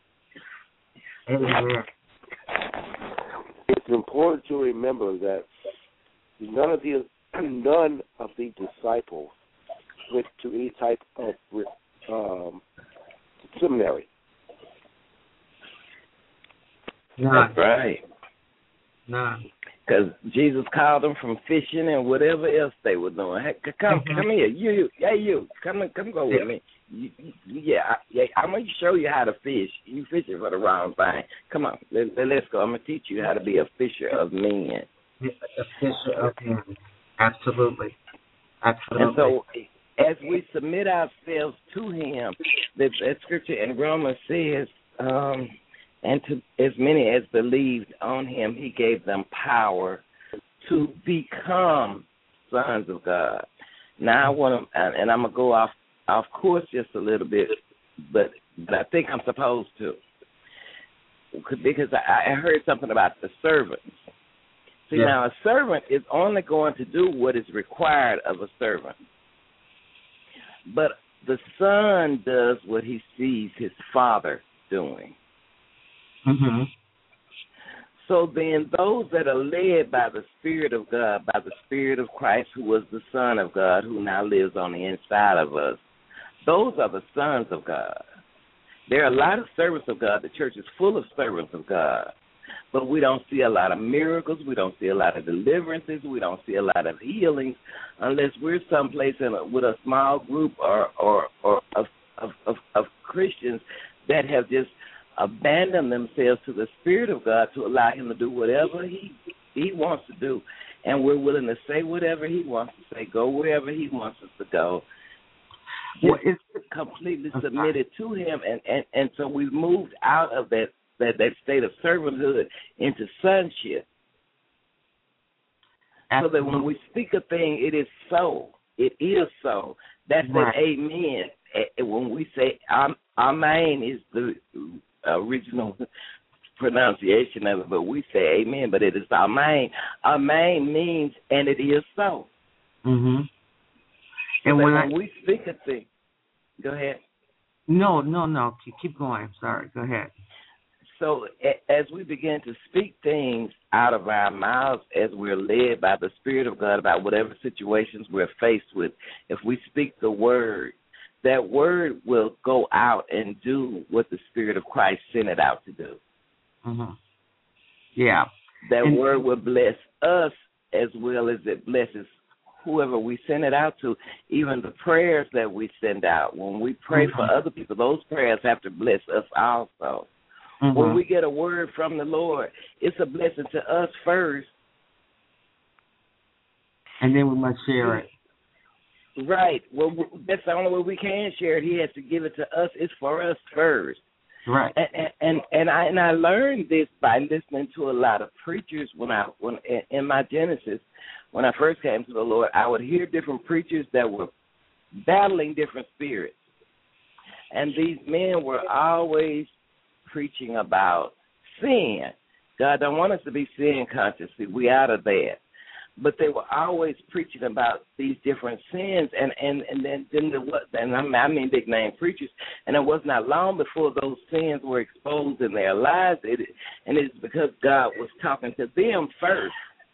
Amen. It's important to remember that none of the none of the disciples went to any type of um, seminary. None. That's right. None. Because Jesus called them from fishing and whatever else they were doing. Hey, come, Mm-hmm. come here, you, you, yeah, you, come, come, go with me. You, you, yeah, I, yeah, I'm gonna show you how to fish. You fishing for the wrong thing. Come on, let, let's go. I'm gonna teach you how to be a fisher of men. A fisher of men. Absolutely. Absolutely. And so, as we submit ourselves to Him, the, the scripture in Romans says, um, and to as many as believed on Him, He gave them power to become sons of God. Now I want to, and I'm gonna go off off course just a little bit, but but I think I'm supposed to, because I, I heard something about the servants. See, yeah. Now a servant is only going to do what is required of a servant, but the son does what he sees his father doing. Mm-hmm. So then those that are led by the Spirit of God, by the Spirit of Christ, who was the Son of God, who now lives on the inside of us, those are the sons of God. There are a lot of servants of God. The church is full of servants of God. But we don't see a lot of miracles. We don't see a lot of deliverances. We don't see a lot of healings unless we're someplace in a, with a small group or, or, or of, of, of, of Christians that have just abandon themselves to the Spirit of God to allow Him to do whatever He He wants to do, and we're willing to say whatever He wants to say, go wherever He wants us to go. Well, it's completely submitted to Him, and, and, and so we've moved out of that, that, that state of servanthood into sonship. Absolutely. So that when we speak a thing, it is so. It is so. That's right. That amen. When we say amen is the original pronunciation of it, but we say amen, but it is amen. Amen means, and it is so. Mm-hmm. So and when, when I, we speak a thing, go ahead. No, no, no. Keep going. Sorry. Go ahead. So as we begin to speak things out of our mouths, as we're led by the Spirit of God about whatever situations we're faced with, if we speak the word, that word will go out and do what the Spirit of Christ sent it out to do. Mm-hmm. Yeah. That and, word will bless us as well as it blesses whoever we send it out to, even the prayers that we send out. When we pray mm-hmm. for other people, those prayers have to bless us also. Mm-hmm. When we get a word from the Lord, it's a blessing to us first. And then we must share it. Right. Well, that's the only way we can share it. He has to give it to us. It's for us first. Right. And and, and I and I learned this by listening to a lot of preachers when I when in my Genesis. When I first came to the Lord, I would hear different preachers that were battling different spirits. And these men were always preaching about sin. God don't want us to be sin conscious. We out of that. But they were always preaching about these different sins, and and and then then there was, and I mean big name preachers, and it was not long before those sins were exposed in their lives. It, and it's because God was talking to them first.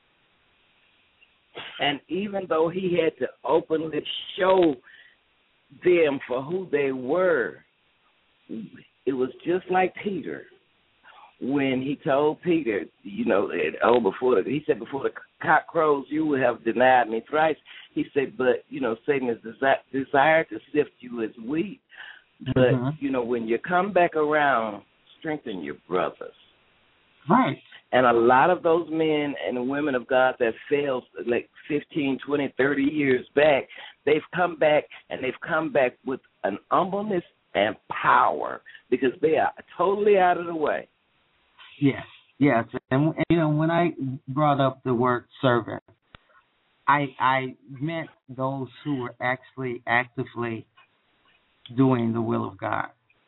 And even though He had to openly show them for who they were, it was just like Peter when he told Peter, you know, oh, before the, he said, before the cock crows, you will have denied me thrice. He said, but, you know, Satan has desi- desired to sift you as wheat. But, mm-hmm. you know, when you come back around, strengthen your brothers. Right. And a lot of those men and women of God that failed like fifteen, twenty, thirty years back, they've come back, and they've come back with an humbleness and power because they are totally out of the way. Yes, yes. And, you know, when I brought up the word servant, I I meant those who were actually actively doing the will of God.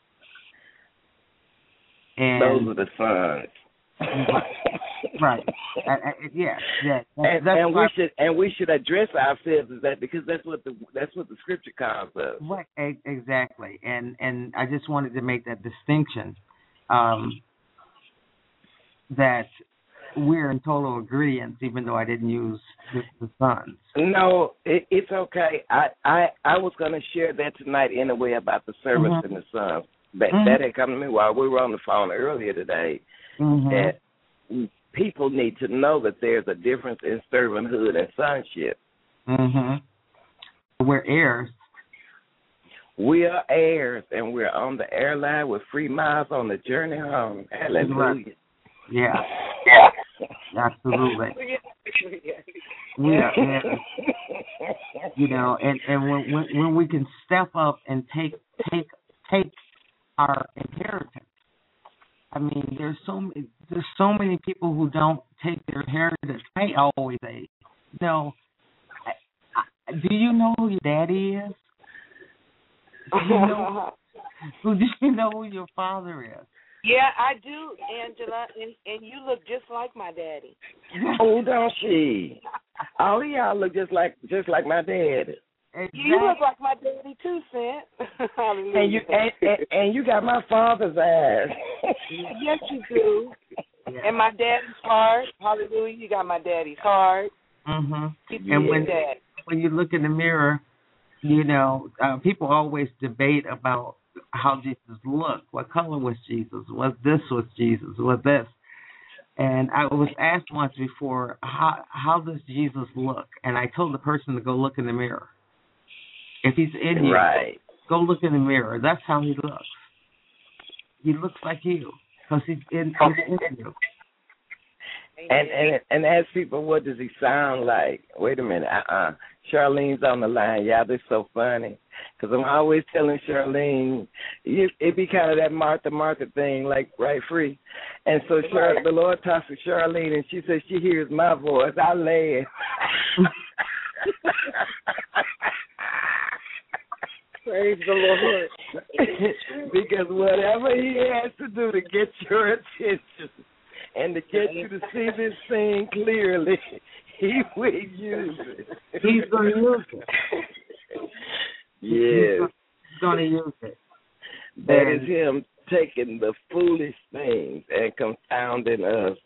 And those are the sons. Right. I, I, yeah. Yeah. That's, and, that's and we should and we should address ourselves as that because that's what the that's what the scripture calls us. Right. Exactly. And and I just wanted to make that distinction, um, that we're in total agreement, even though I didn't use the, the sons. No, it, it's okay. I, I I was going to share that tonight anyway about the servants mm-hmm. and the sons. That mm-hmm. that had come to me while we were on the phone earlier today. Mm-hmm. That people need to know that there's a difference in servanthood and sonship. Mm-hmm. We're heirs. We are heirs, and we're on the airline with free miles on the journey home. Hallelujah. Yeah. Yeah. Absolutely. Yeah. yeah. You know, and, and when, when when we can step up and take take take our inheritance. I mean, there's so many, there's so many people who don't take their inheritance. I always say, you know, I, I, do you know who your daddy is? Do you know, who, do you know who your father is? Yeah, I do, Angela, and, and you look just like my daddy. Oh, don't she? All of y'all look just like just like my dad. Exactly. You look like my daddy too, Sam. Hallelujah. And you and, and, and you got my father's ass. Yes, you do. Yeah. And my daddy's heart. Hallelujah. You got my daddy's heart. Mm-hmm. And when that. when you look in the mirror, you know, uh, people always debate about how Jesus looked. What color was Jesus? Was this was Jesus? Was this? And I was asked once before, how how does Jesus look? And I told the person to go look in the mirror. If he's in you, right. go look in the mirror. That's how he looks. he looks like you because he's in, he's in you. And and and ask people, what does he sound like? Wait a minute, uh-uh. Charlene's on the line. Y'all, they're so funny. Because I'm always telling Charlene, it, it be kind of that Martha, Martha thing, like, right, free. And so Char- the Lord talks to Charlene, and she says she hears my voice. I laugh. Praise the Lord. Because whatever he has to do to get your attention and to get you to see this thing clearly, he will use it. He's going to use it. Yes. He's going to use it. That is him taking the foolish things and confounding us.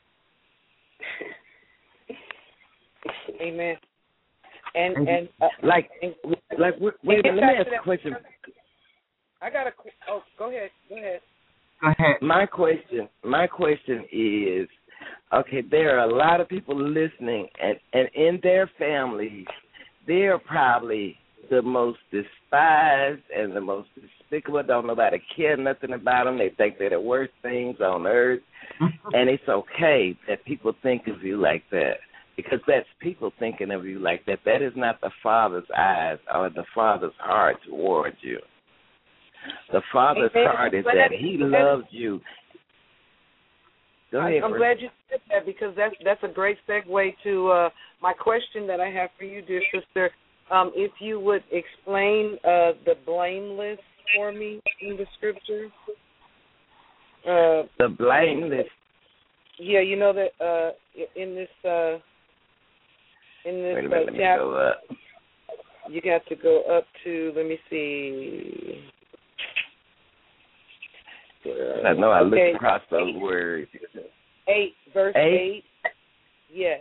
Amen. And and uh, like and, like wait, wait a minute, let me ask a question. I got a oh go ahead go ahead. Go ahead. My question my question is, okay, there are a lot of people listening, and and in their families, they're probably the most despised and the most despicable. Don't nobody care nothing about them. They think they're the worst things on earth, and it's okay that people think of you like that. Because that's people thinking of you like that. That is not the Father's eyes or the Father's heart towards you. The Father's Amen. Heart is that He loves you. Go ahead. I'm glad you said that, because that's that's a great segue to uh, my question that I have for you, dear sister. Um, if you would explain uh, the blameless for me in the Scripture. Uh, the blameless. Yeah, you know that uh, in this. Uh, In this Wait a minute, uh, let me chapter, go up. You got to go up to, let me see. I know I okay. looked across those words. Eight, verse eight. eight. Yes.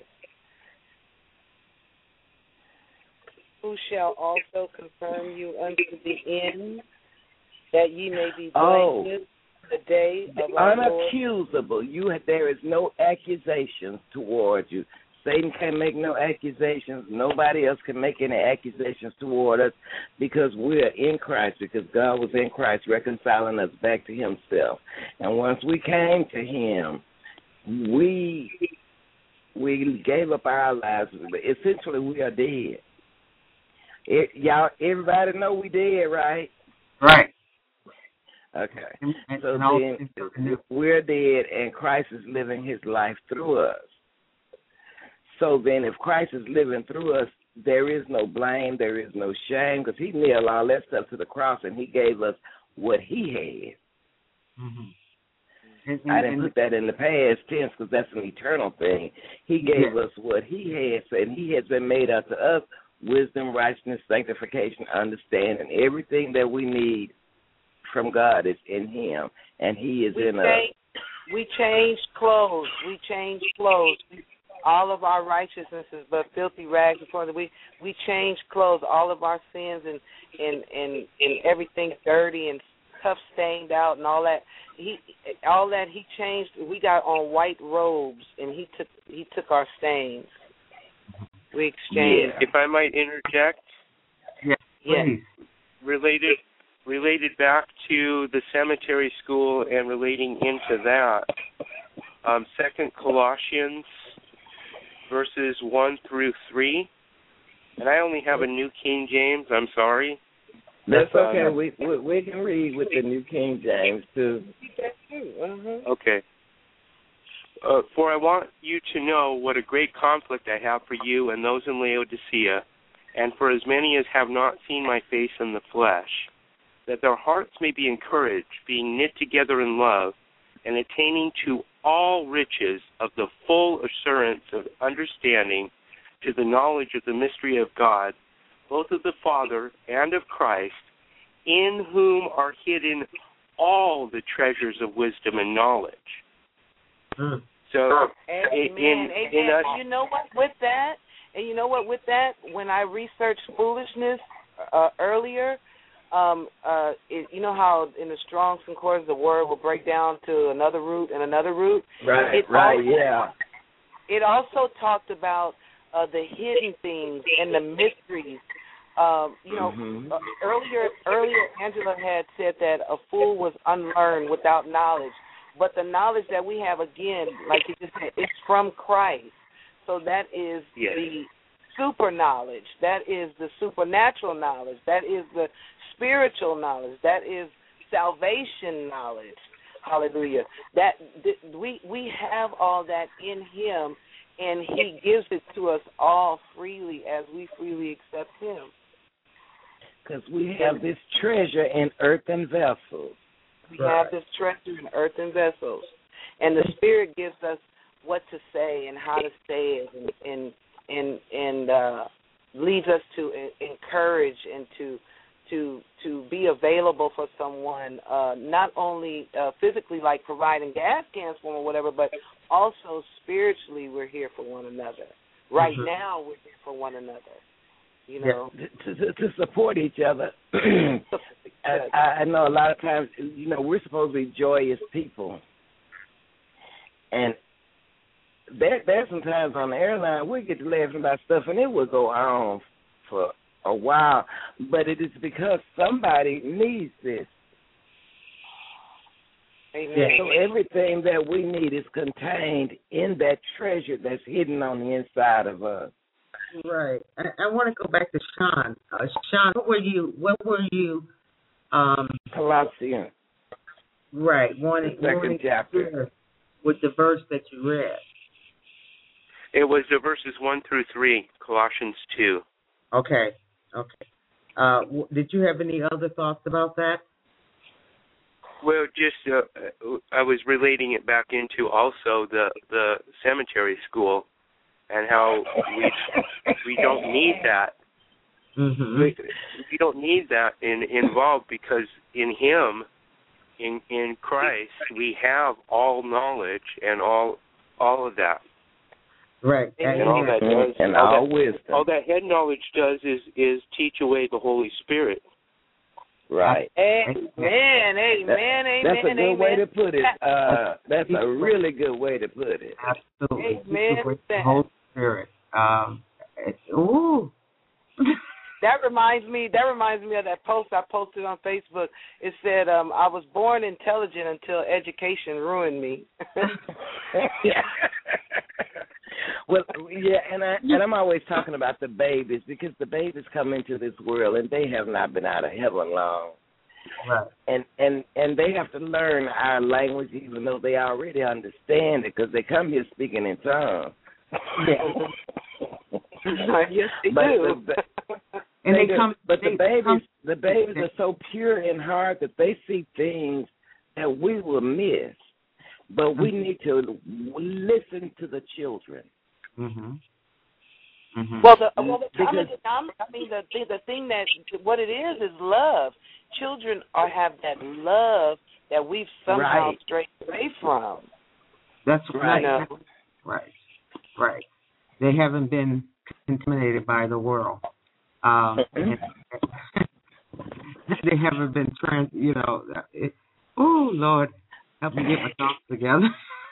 Who shall also confirm you unto the end, that ye may be blameless oh. the day of our Lord. Unaccusable. You, there is no accusations towards you. Satan can't make no accusations. Nobody else can make any accusations toward us, because we're in Christ, because God was in Christ reconciling us back to himself. And once we came to him, we we gave up our lives. Essentially, we are dead. It, y'all, everybody know we dead, right? Right. Okay. And, so and then we're dead, and Christ is living his life through us. So then if Christ is living through us, there is no blame, there is no shame, because he nailed all that stuff to the cross, and he gave us what he had. Mm-hmm. And, and, I didn't put that in the past tense, because that's an eternal thing. He gave yeah. us what he had, and he has been made unto us wisdom, righteousness, sanctification, understanding. Everything that we need from God is in him, and he is we in change, us. We changed clothes. We changed clothes. All of our righteousnesses, but filthy rags before the we we changed clothes. All of our sins and and and, and everything dirty and tough stained out and all that. He all that he changed. We got on white robes, and he took he took our stains. We exchanged. Yeah. If I might interject. Yeah. Yes. Related related back to the cemetery school and relating into that. Um, Second Colossians. Verses one through three, and I only have a New King James. I'm sorry. That's okay. Um, we, we we can read with the New King James too. Okay. Uh, for I want you to know what a great conflict I have for you and those in Laodicea, and for as many as have not seen my face in the flesh, that their hearts may be encouraged, being knit together in love, and attaining to all riches of the full assurance of understanding, to the knowledge of the mystery of God, both of the Father and of Christ, in whom are hidden all the treasures of wisdom and knowledge. Mm. So, Amen. in, in, Amen. in us, you know what? With that, and you know what? With that, when I researched foolishness uh, earlier. Um, uh, it, you know how in the Strong's Concordance the word will break down to another root and another root? Right, it right, also, yeah. It also talked about uh, the hidden things and the mysteries Um, you know, mm-hmm. uh, earlier earlier Angela had said that a fool was unlearned without knowledge, but the knowledge that we have, again, like you just said, it's from Christ. So that is yes. the super knowledge. That is the supernatural knowledge. That is the spiritual knowledge. That is salvation knowledge. Hallelujah. That th- we we have all that in Him, and He gives it to us all freely as we freely accept Him. Because we have this treasure in earthen vessels. We right. have this treasure in earthen vessels, and the Spirit gives us what to say and how to say it, and and and, and uh, leads us to encourage and to. to to be available for someone, uh, not only uh, physically, like providing gas cans for them or whatever, but also spiritually we're here for one another. Right mm-hmm. now we're here for one another, you know. Yeah, to, to, to support each other. I, I know a lot of times, you know, we're supposed to be joyous people. And there, there's some times on the airline we get to laughing about stuff, and it will go on for a while, but it is because somebody needs this. Amen. Yeah, so everything that we need is contained in that treasure that's hidden on the inside of us. Right. I, I want to go back to Sean. Uh, Sean, what were you? What were you? Um, Colossians. Right. Wanting, second wanting chapter. With the verse that you read. It was the verses one through three, Colossians two. Okay. Okay. Uh, w- did you have any other thoughts about that? Well, just uh, I was relating it back into also the the cemetery school, and how we we don't need that. Mm-hmm. We, we don't need that in, involved because in Him, in in Christ, we have all knowledge and all all of that. Right. And, and all that does, and all, all that, wisdom. all that head knowledge does is, is teach away the Holy Spirit. Right. Amen, amen, that, amen, That's a good amen. way to put it. Uh, that's a really good way to put it. Absolutely. Amen. The Holy Spirit. Um, it's, ooh. That reminds me. That reminds me of that post I posted on Facebook. It said, um, "I was born intelligent until education ruined me." Yeah. Well, yeah, and I and I'm always talking about the babies because the babies come into this world and they have not been out of heaven long, right? And and and they have to learn our language, even though they already understand it, because they come here speaking in tongues. Yes, they but do. The, and they they come, but they the babies, come, the babies are so pure in heart that they see things that we will miss. But we need to listen to the children. Mm-hmm. Mm-hmm. Well, the well, the, because, I mean, I mean the, the the thing that what it is is love. Children are have that love that we've somehow right. strayed away from. That's right. You know? Right. Right. They haven't been contaminated by the world. Um, they haven't been trans. You know. It, oh Lord, help me get my thoughts together.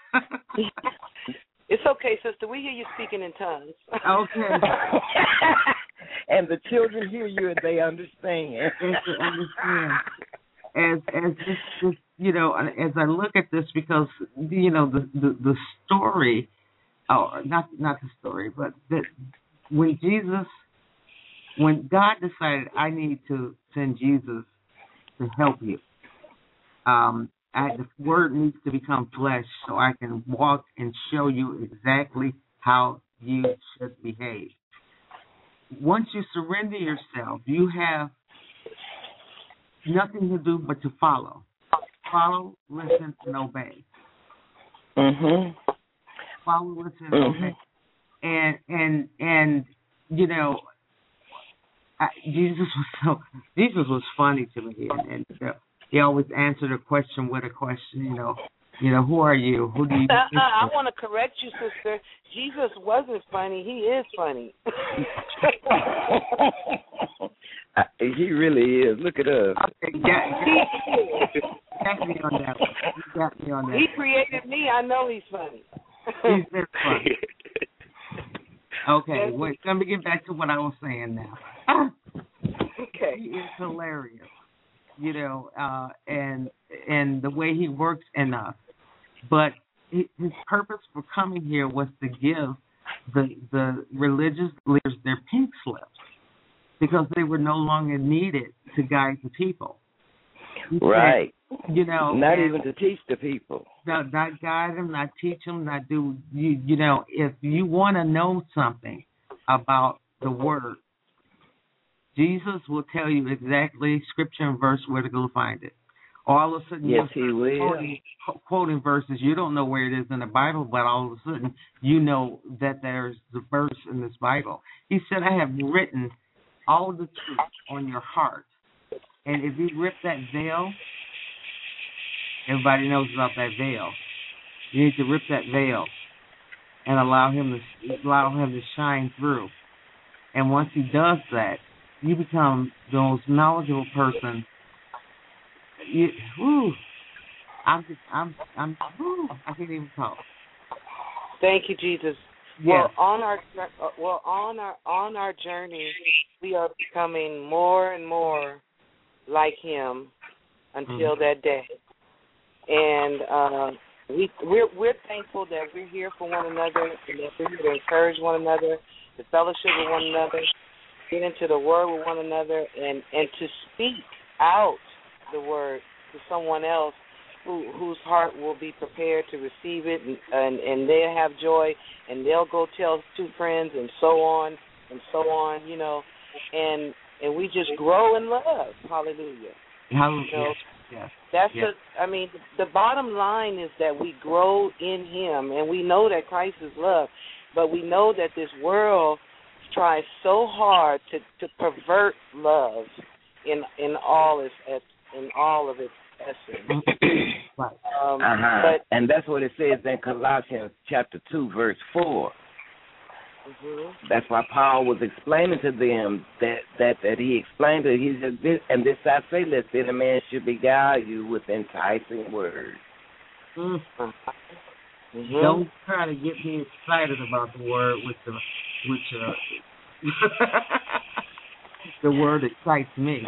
It's okay, sister. We hear you speaking in tongues. Okay. And the children hear you and they understand. And they understand. As as this, this, you know, as I look at this, because you know the the, the story, oh, not not the story, but that when Jesus, when God decided I need to send Jesus to help you, um. I, the word needs to become flesh so I can walk and show you exactly how you should behave. Once you surrender yourself, you have nothing to do but to follow. Follow, listen, and obey. Mm-hmm. Follow, listen, and mm-hmm. obey. And, and, and you know, I, Jesus was so, Jesus was funny to me. And, and uh, he always answered a question with a question, you know, you know, who are you? Who do you uh, uh, I want to correct you, sister. Jesus wasn't funny. He is funny. He really is. Look at us. Okay, got, got me on that one. You got me on that. He created me. I know he's funny. He's very funny. Okay, wait. Let me get back to what I was saying now. is hilarious, you know, uh, and and the way he works in us. But his purpose for coming here was to give the the religious leaders their pink slips because they were no longer needed to guide the people. He right. Said, you know, not even to teach the people. Not, not guide them, not teach them, not do you. You know, if you want to know something about the Word, Jesus will tell you exactly scripture and verse where to go find it. All of a sudden, yes, you're he will. Quoting, quoting verses you don't know where it is in the Bible, but all of a sudden you know that there's the verse in this Bible. He said, "I have written all the truth on your heart." And if you rip that veil, everybody knows about that veil. You need to rip that veil and allow him to allow him to shine through. And once he does that, you become the most knowledgeable person. You, whew, I'm just, I'm, I'm, whew, I can't even talk. Thank you, Jesus. Yes. Well, on our well on our on our journey, we are becoming more and more like Him until mm-hmm. that day, and uh, we we're we're thankful that we're here for one another, and that we're here to encourage one another, to fellowship with one another, get into the Word with one another, and and to speak out the Word to someone else who whose heart will be prepared to receive it, and, and and they'll have joy, and they'll go tell two friends, and so on and so on, you know, and and we just grow in love. Hallelujah. Hallelujah. You know, yes. That's yes. the. I mean, the bottom line is that we grow in Him, and we know that Christ is love, but we know that this world tries so hard to, to pervert love in in all its in all of its essence. Right. Um, uh-huh. But and that's what it says in Colossians chapter two, verse four. Mm-hmm. That's why Paul was explaining to them that that, that he explained it. He said, this, and this I say, lest any man should beguile you with enticing words. Mm-hmm. Mm-hmm. Don't try to get me excited about the word with the which uh, the word excites me.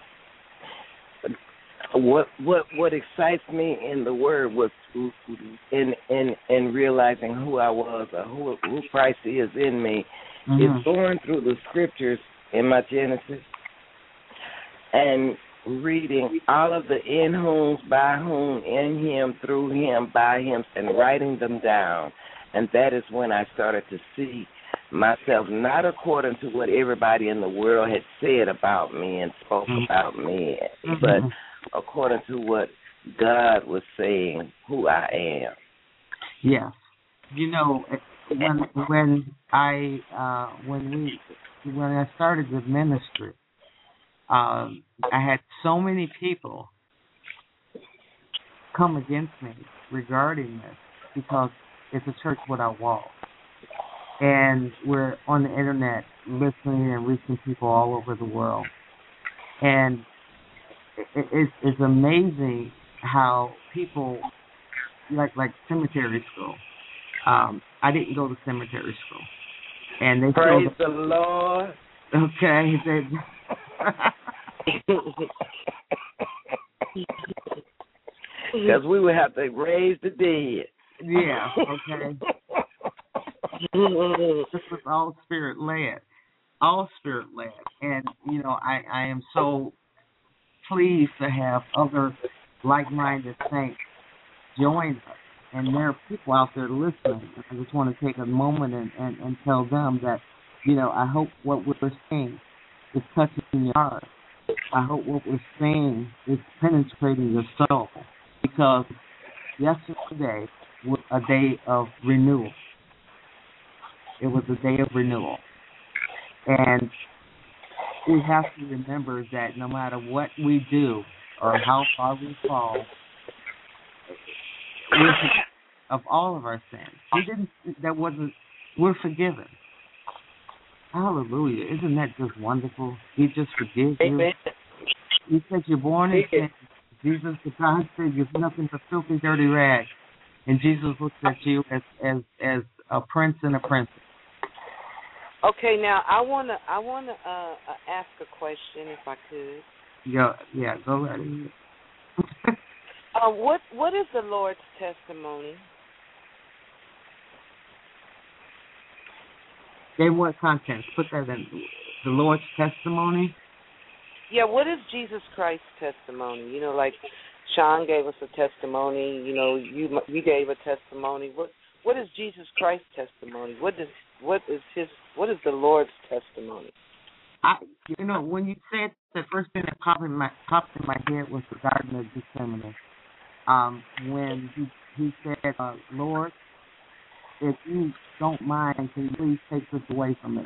What what what excites me in the word was in in in realizing who I was or who who Christ is in me, mm-hmm. is going through the scriptures in my Genesis and reading all of the in whom, by whom, in him, through him, by him, and writing them down. And that is when I started to see myself not according to what everybody in the world had said about me and spoke mm-hmm. about me, mm-hmm. but according to what God was saying, who I am. Yes, you know, when when I uh, when we when I started the ministry, um, I had so many people come against me regarding this because it's a church without walls, and we're on the internet listening and reaching people all over the world, and It's, it's amazing how people, like like cemetery school. Um, I didn't go to cemetery school, and they praise the, the Lord. Okay, they, because we would have to raise the dead. Yeah. Okay. This was all spirit led, all spirit led, and you know I I am so pleased to have other like-minded saints join us. And there are people out there listening. I just want to take a moment and, and, and tell them that, you know, I hope what we're saying is touching your heart. I hope what we're saying is penetrating your soul. Because yesterday was a day of renewal. It was a day of renewal. And we have to remember that no matter what we do or how far we fall, we're of all of our sins. We didn't. That wasn't. We're forgiven. Hallelujah! Isn't that just wonderful? He just forgives you. Amen. He said you're born in sin. Jesus, the God said you're nothing but filthy, dirty rags, and Jesus looks at you as as as a prince and a princess. Okay, now I wanna I wanna uh, ask a question if I could. Yeah, yeah, go right ahead. uh, what what is the Lord's testimony? In what context? Put that in the Lord's testimony. Yeah, what is Jesus Christ's testimony? You know, like Sean gave us a testimony. You know, you you gave a testimony. What what is Jesus Christ's testimony? What does what is his what is the Lord's testimony? I you know when you said the first thing that popped in my popped in my head was the Garden of Gethsemane. Um, when he he said, uh, "Lord, if you don't mind, can you please take this away from me?"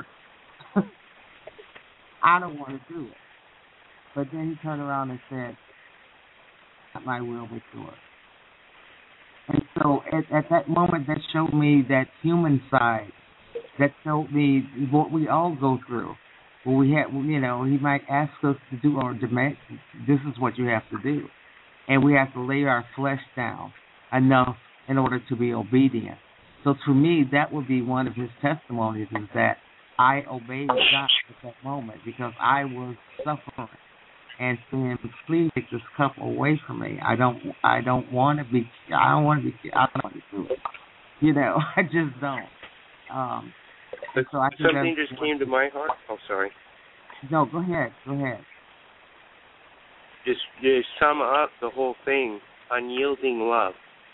I don't want to do it. But then he turned around and said, "Not my will, but yours." And so at, at that moment, that showed me that human side. That showed me what we all go through. Well, we had, you know, he might ask us to do or demand, this is what you have to do. And we have to lay our flesh down enough in order to be obedient. So to me, that would be one of his testimonies, is that I obeyed God at that moment because I was suffering. And saying, please take this cup away from me. I don't, I don't want to be, I don't want to be, I don't want to do it. You know, I just don't. Um, so I think Something just came to my heart. Oh, sorry. No, go ahead. Go ahead. Just, just sum up the whole thing. Unyielding love.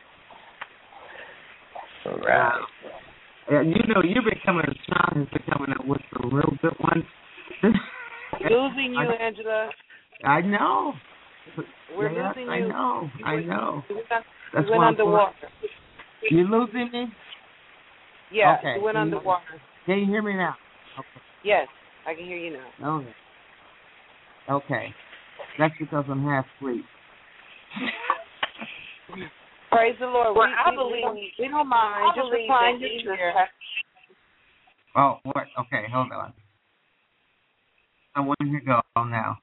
All right. Uh, you know, you've been coming, Sean has been coming up with some real good ones. Losing you, I, Angela. I know. We're yeah, losing I you. know. You I went, know. You went, That's you went why underwater. You losing me? Yeah, okay. you went can underwater. You, can you hear me now? Okay. Yes, I can hear you now. Okay. Okay. That's because I'm half asleep. Praise the Lord. Well, we, I we, believe we don't mind. I Just believe recline that your Jesus chair. has, Oh, what? Okay, hold on. I want you to go now.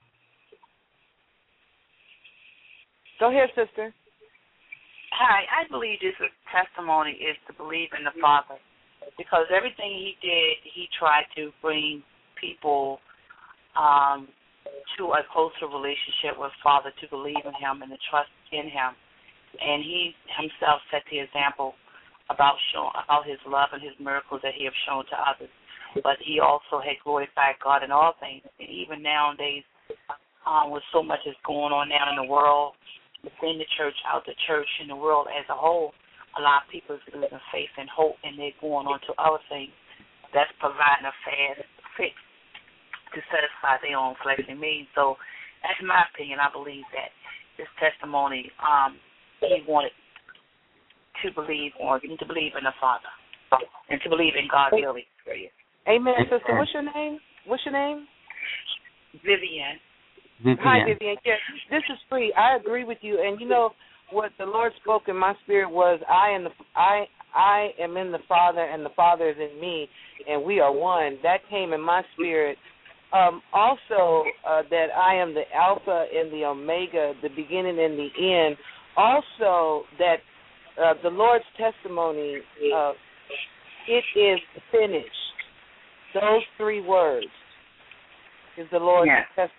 Go ahead, sister. Hi, I believe Jesus' testimony is to believe in the Father, because everything he did, he tried to bring people um, to a closer relationship with Father, to believe in him and to trust in him. And he himself set the example about showing, about his love and his miracles that he has shown to others. But he also had glorified God in all things. And even nowadays, um, with so much is going on now in the world, within the church, out the church, in the world as a whole, a lot of people are losing faith and hope, and they're going on to other things that's providing a fast fix to satisfy their own fleshly needs. So that's my opinion. I believe that this testimony, um, he wanted to believe or to believe in the Father and to believe in God really. Amen, sister. What's your name? What's your name? Vivian. Vivian. Hi, Vivian. Yes, this is free. I agree with you. And you know what the Lord spoke in my spirit was, I am the I I am in the Father, and the Father is in me, and we are one. That came in my spirit. Um, also, uh, that I am the Alpha and the Omega, the beginning and the end. Also, that uh, the Lord's testimony, uh, it is finished. Those three words is the Lord's yes. testimony.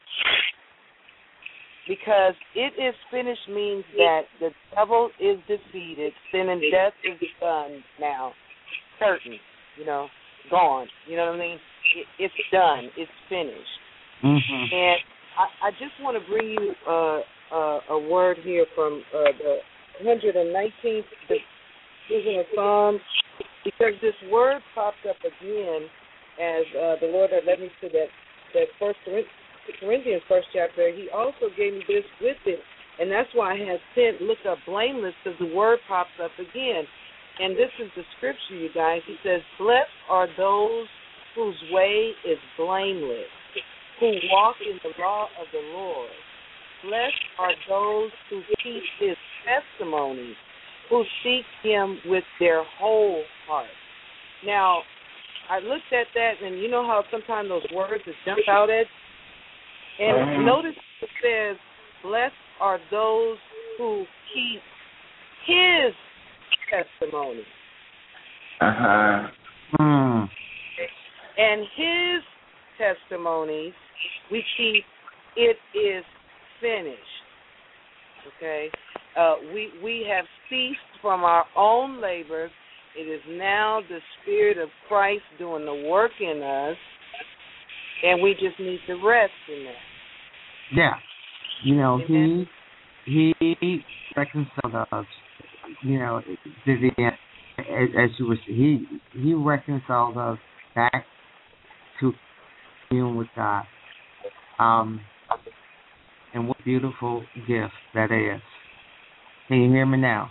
Because it is finished means that the devil is defeated, sin and death is done now, certain, you know, gone. You know what I mean? It, it's done. It's finished. Mm-hmm. And I, I just want to bring you uh, uh, a word here from uh, the one hundred nineteenth division of Psalms, because this word popped up again as uh, the Lord had led me to that, that First Corinthians first chapter. He also gave me this with it, and that's why I had sent look up blameless, because the word pops up again. And this is the scripture, you guys. He says, blessed are those whose way is blameless, who walk in the law of the Lord. Blessed are those who keep his testimonies, who seek him with their whole heart. Now, I looked at that, and you know how sometimes those words just jump out at you? And mm-hmm. notice it says, blessed are those who keep his testimony. Uh-huh. Mm. And and his testimonies, we keep it is finished. Okay? Uh, we, we have ceased from our own labors. It is now the Spirit of Christ doing the work in us, and we just need to rest in that. Yeah. You know, Amen. he he reconciled us. You know, Vivian, as, as you were, he he reconciled us back to communion with God. Um, and what a beautiful gift that is. Can you hear me now?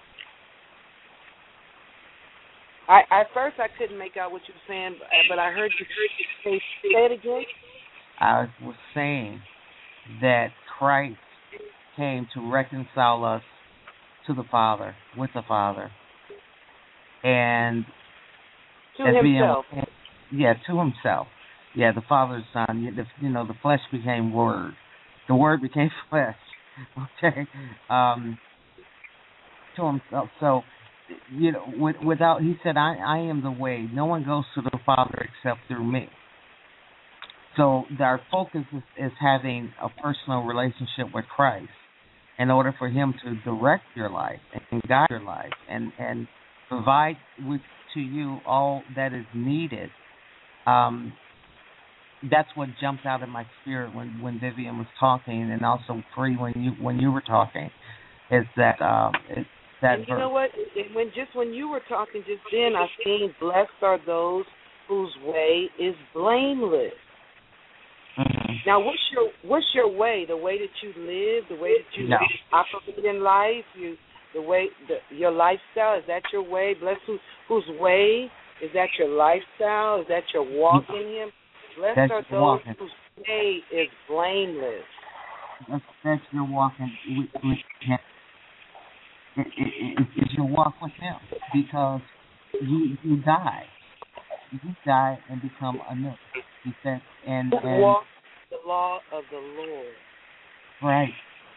I at first I couldn't make out what you were saying, but I heard you say, say it again. I was saying that Christ came to reconcile us to the Father, with the Father, and to as himself. Being, yeah, to himself. Yeah, the Father's Son. The, you know, the flesh became Word. The Word became flesh. Okay, um, to himself. So, you know, with, without he said, I, I am the way. No one goes to the Father except through me. So our focus is, is having a personal relationship with Christ in order for him to direct your life and guide your life and, and provide with, to you all that is needed. Um, that's what jumped out of my spirit when, when Vivian was talking, and also Free when you when you were talking, is that um, it's that and you verse. know what? When just when you were talking just then, I seen blessed are those whose way is blameless. Mm-hmm. Now, what's your what's your way? The way that you live, the way that you No. operate in life, you the way the, your lifestyle, is that your way? Blessed who, whose way is that your lifestyle? Is that your walk in Him? Blessed That's are those walking. whose way is blameless. That's, that's your walking with, with him. It, it, it, it's your walk with him, because you you die, you die and become a new. He said, and and walk the law of the Lord. Right.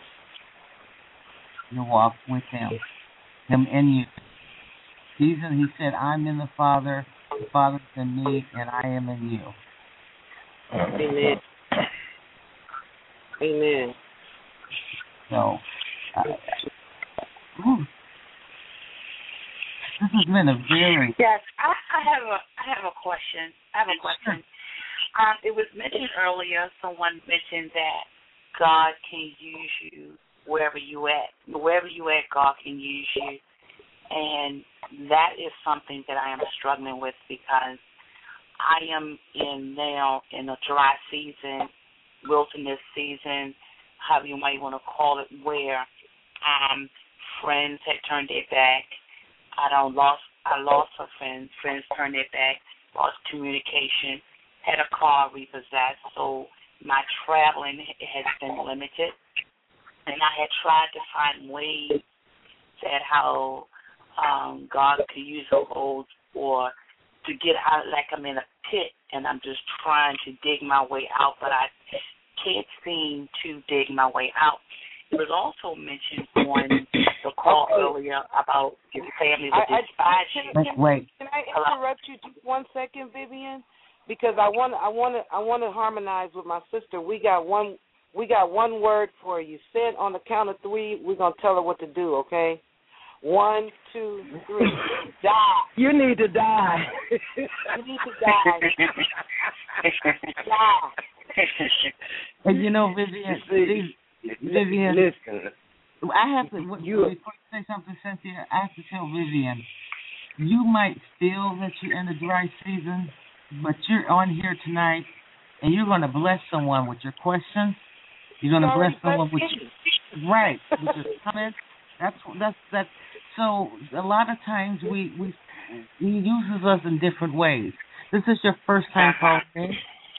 You walk with him, him in you. Jesus, he said, I'm in the Father, the Father's in me, and I am in you. Amen. Amen. So, uh, ooh, this has been a very... Yes, I, I have a I have a question. I have a question. Um, it was mentioned earlier, someone mentioned that God can use you wherever you at. Wherever you at, God can use you. And that is something that I am struggling with, because I am in now in a dry season, wilderness season, however you might want to call it, where um, friends had turned their back. I don't lost I lost a friend. Friends turned their back, lost communication, had a car repossessed, so my traveling has been limited. And I had tried to find ways that how um, God could use a hold or to get out, like I'm in a pit and I'm just trying to dig my way out, but I can't seem to dig my way out. It was also mentioned on the call earlier about your family that despise you. Can, can, can I interrupt you just one second, Vivian? Because I want I want to I want to harmonize with my sister. We got one we got one word for you. Say it on the count of three. We're gonna tell her what to do. Okay? One, two, three. Die. You need to die. You need to die. Die. And you know, Vivian, See, Vivian, listen. I have to. You, before you say something, Cynthia, I have to tell Vivian. You might feel that you're in a dry season, but you're on here tonight, and you're going to bless someone with your questions. You're going to bless someone with your, right with your comments. That's that's that. So a lot of times we we he uses us in different ways. This is your first time calling.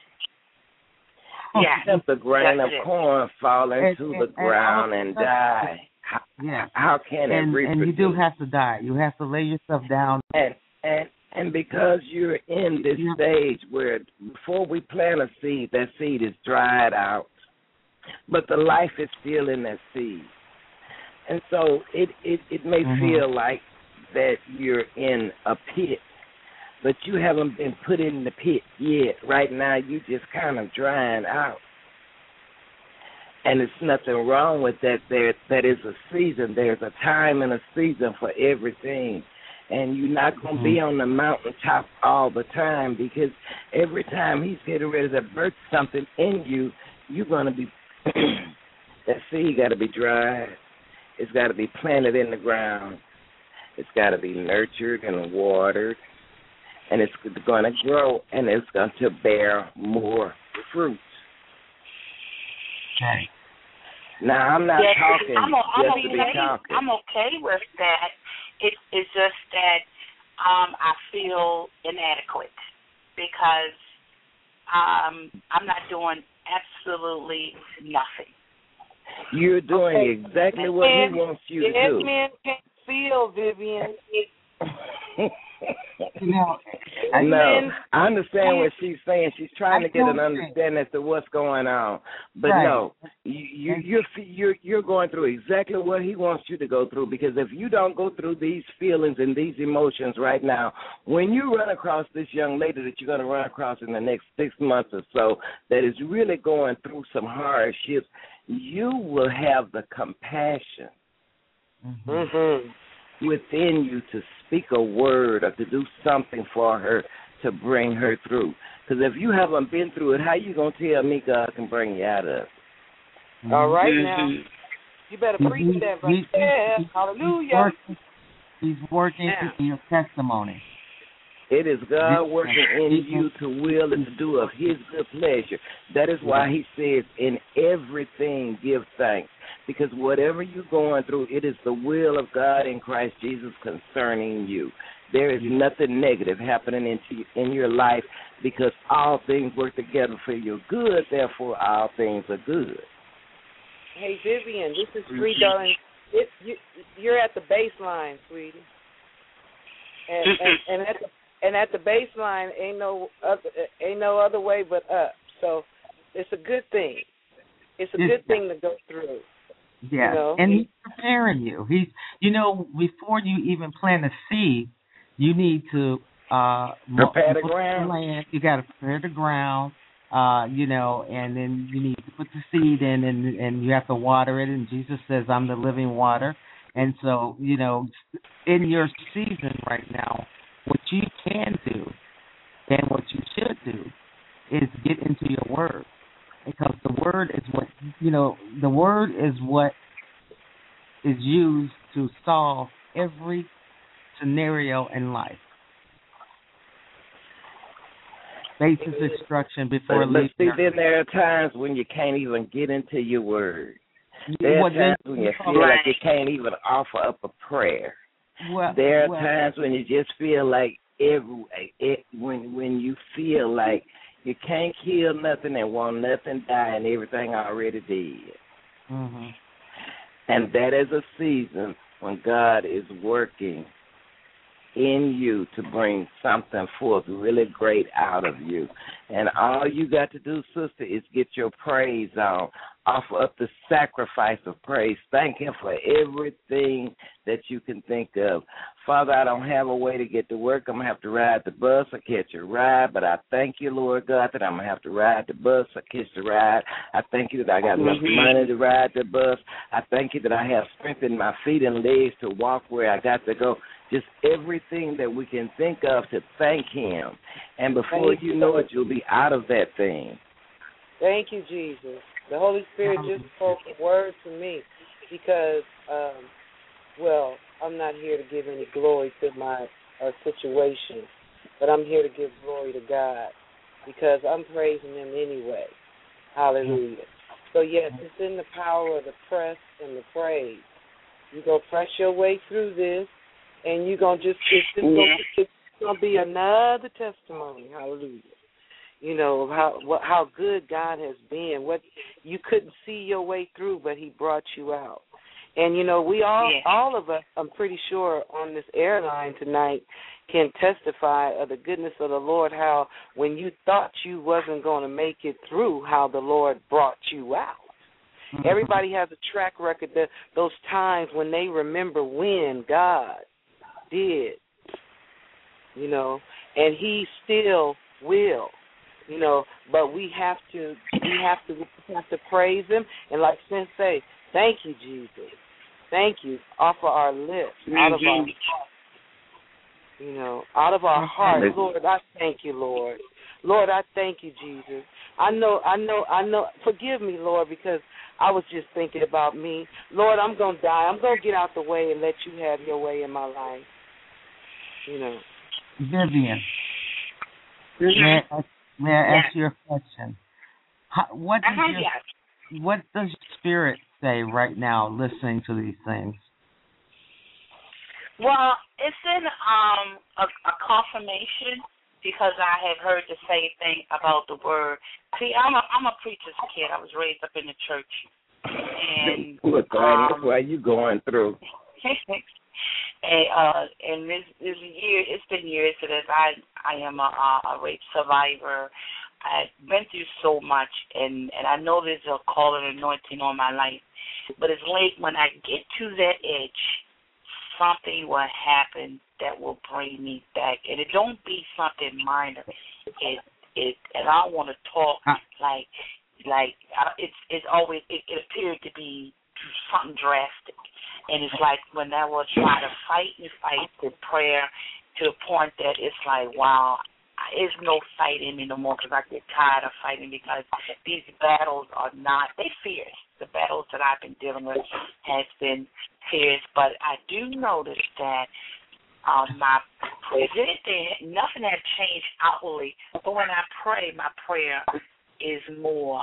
Yeah, just a grain of corn fall into and, the and, ground and, and die. How, yeah. how can it and, reproduce? And you do have to die. You have to lay yourself down. And and and because you're in this yeah. stage where before we plant a seed, that seed is dried out, but the life is still in that seed. And so it, it, it may mm-hmm. feel like that you're in a pit. but you haven't been put in the pit yet. Right now, you just kind of drying out. And there's nothing wrong with that. There, that is a season. There's a time and a season for everything. And you're not going to be on the mountaintop all the time, because every time he's getting ready to birth something in you, you're going to be, that seed got to be dried. It's got to be planted in the ground. It's got to be nurtured and watered. And it's going to grow, and it's going to bear more fruit. Okay. Now, I'm not yes, talking I'm, a, I'm just okay. to be talking. I'm okay with that. It, it's just that um, I feel inadequate because um, I'm not doing absolutely nothing. You're doing okay. exactly what men, he wants you yes, to do. men can feel, Vivian. You know, I know. men, I understand what she's saying. She's trying I to get an don't think- understanding as to what's going on. But Right. no, you, you, you're you're you're going through exactly what he wants you to go through. Because if you don't go through these feelings and these emotions right now, when you run across this young lady that you're going to run across in the next six months or so, that is really going through some hardships, you will have the compassion Mm-hmm. mm-hmm. within you to speak a word or to do something for her to bring her through. Because if you haven't been through it, how you going to tell me God can bring you out of it? All right Mm-hmm. now. You better He- preach that he- right there. he- He's Hallelujah. working, he's working Yeah. to your testimony. It is God This- working in you to will and to do of his good pleasure. That is why he says, in everything give thanks. Because whatever you're going through, it is the will of God in Christ Jesus concerning you. There is nothing negative happening into, in your life, because all things work together for your good, therefore all things are good. Hey, Vivian, this is Sweet Darling. It, you, you're at the baseline, sweetie. And, and, and at the and at the baseline, ain't no other ain't no other way but up. So it's a good thing. It's a good thing to go through. Yeah, You know? and he's preparing you. He's, you know, before you even plant a seed, you need to uh, Prepare the look ground. at land. You got to prepare the ground. Uh, you know, and then you need to put the seed in, and and you have to water it. And Jesus says, "I'm the living water." And so, you know, in your season right now, what you can do and what you should do is get into your word, because the word is what, you know, the word is what is used to solve every scenario in life. Basic instruction before But, but leaving. see, then there are times when you can't even get into your word. There are Well, then- times when you feel like you can't even offer up a prayer. Well, There are well, times when you just feel like every it, when when you feel like you can't kill nothing and want nothing die and everything already did. mhm. And that is a season when God is working in you to bring something forth really great out of you. And all you got to do, sister, is get your praise on. Offer up the sacrifice of praise. Thank him for everything that you can think of. Father, I don't have a way to get to work. I'm going to have to ride the bus or catch a ride, but I thank you, Lord God, that I'm going to have to ride the bus or catch the ride. I thank you that I got enough money to ride the bus. I thank you that I have strength in my feet and legs to walk where I got to go. Just everything that we can think of to thank him. And before you know it, you'll be out of that thing. Thank you, Jesus. The Holy Spirit just spoke a word to me because, um, well, I'm not here to give any glory to my uh, situation, but I'm here to give glory to God because I'm praising him anyway. Hallelujah. So, yes, it's in the power of the press and the praise. You're going to press your way through this, and you're going to just, it's just gonna, it's going to be another testimony. Hallelujah. You know, how what, how good God has been. What you couldn't see your way through, but he brought you out. And, you know, we all, Yeah. all of us, I'm pretty sure, on this airline tonight can testify of the goodness of the Lord, how when you thought you wasn't going to make it through, how the Lord brought you out. Mm-hmm. Everybody has a track record, that those times when they remember when God did, you know. and He still will. You know, but we have to we have to we have to praise Him, and like Sin say, thank you, Jesus, thank you, off of our lips, out of our, you know, out of our heart, Lord, I thank you, Lord, Lord, I thank you, Jesus. I know, I know, I know. Forgive me, Lord, because I was just thinking about me, Lord. I'm gonna die. I'm gonna get out the way and let you have your way in my life. You know, Vivian. May I, may I ask you a question? How, what does uh-huh, your yes. what does your spirit say right now, listening to these things? Well, it's in um a, a confirmation because I have heard the same thing about the word. See, I'm a I'm a preacher's kid. I was raised up in the church, and look, um, that's why you going through. and uh, and this this year, it's been years since I I am a, a rape survivor. I've been through so much, and and I know there's a call and anointing on my life, but it's late when I get to that edge. Something will happen that will bring me back, and it don't be something minor. It it, and I don't want to talk like like it's it's always it, it appeared to be something drastic, and it's like when I will try to fight and fight with prayer to the point that it's like, wow, there's no fighting me no more because I get tired of fighting because these battles are not they fierce. The battles that I've been dealing with has been fierce, but I do notice that um, my president, nothing has changed outwardly, but when I pray, my prayer is more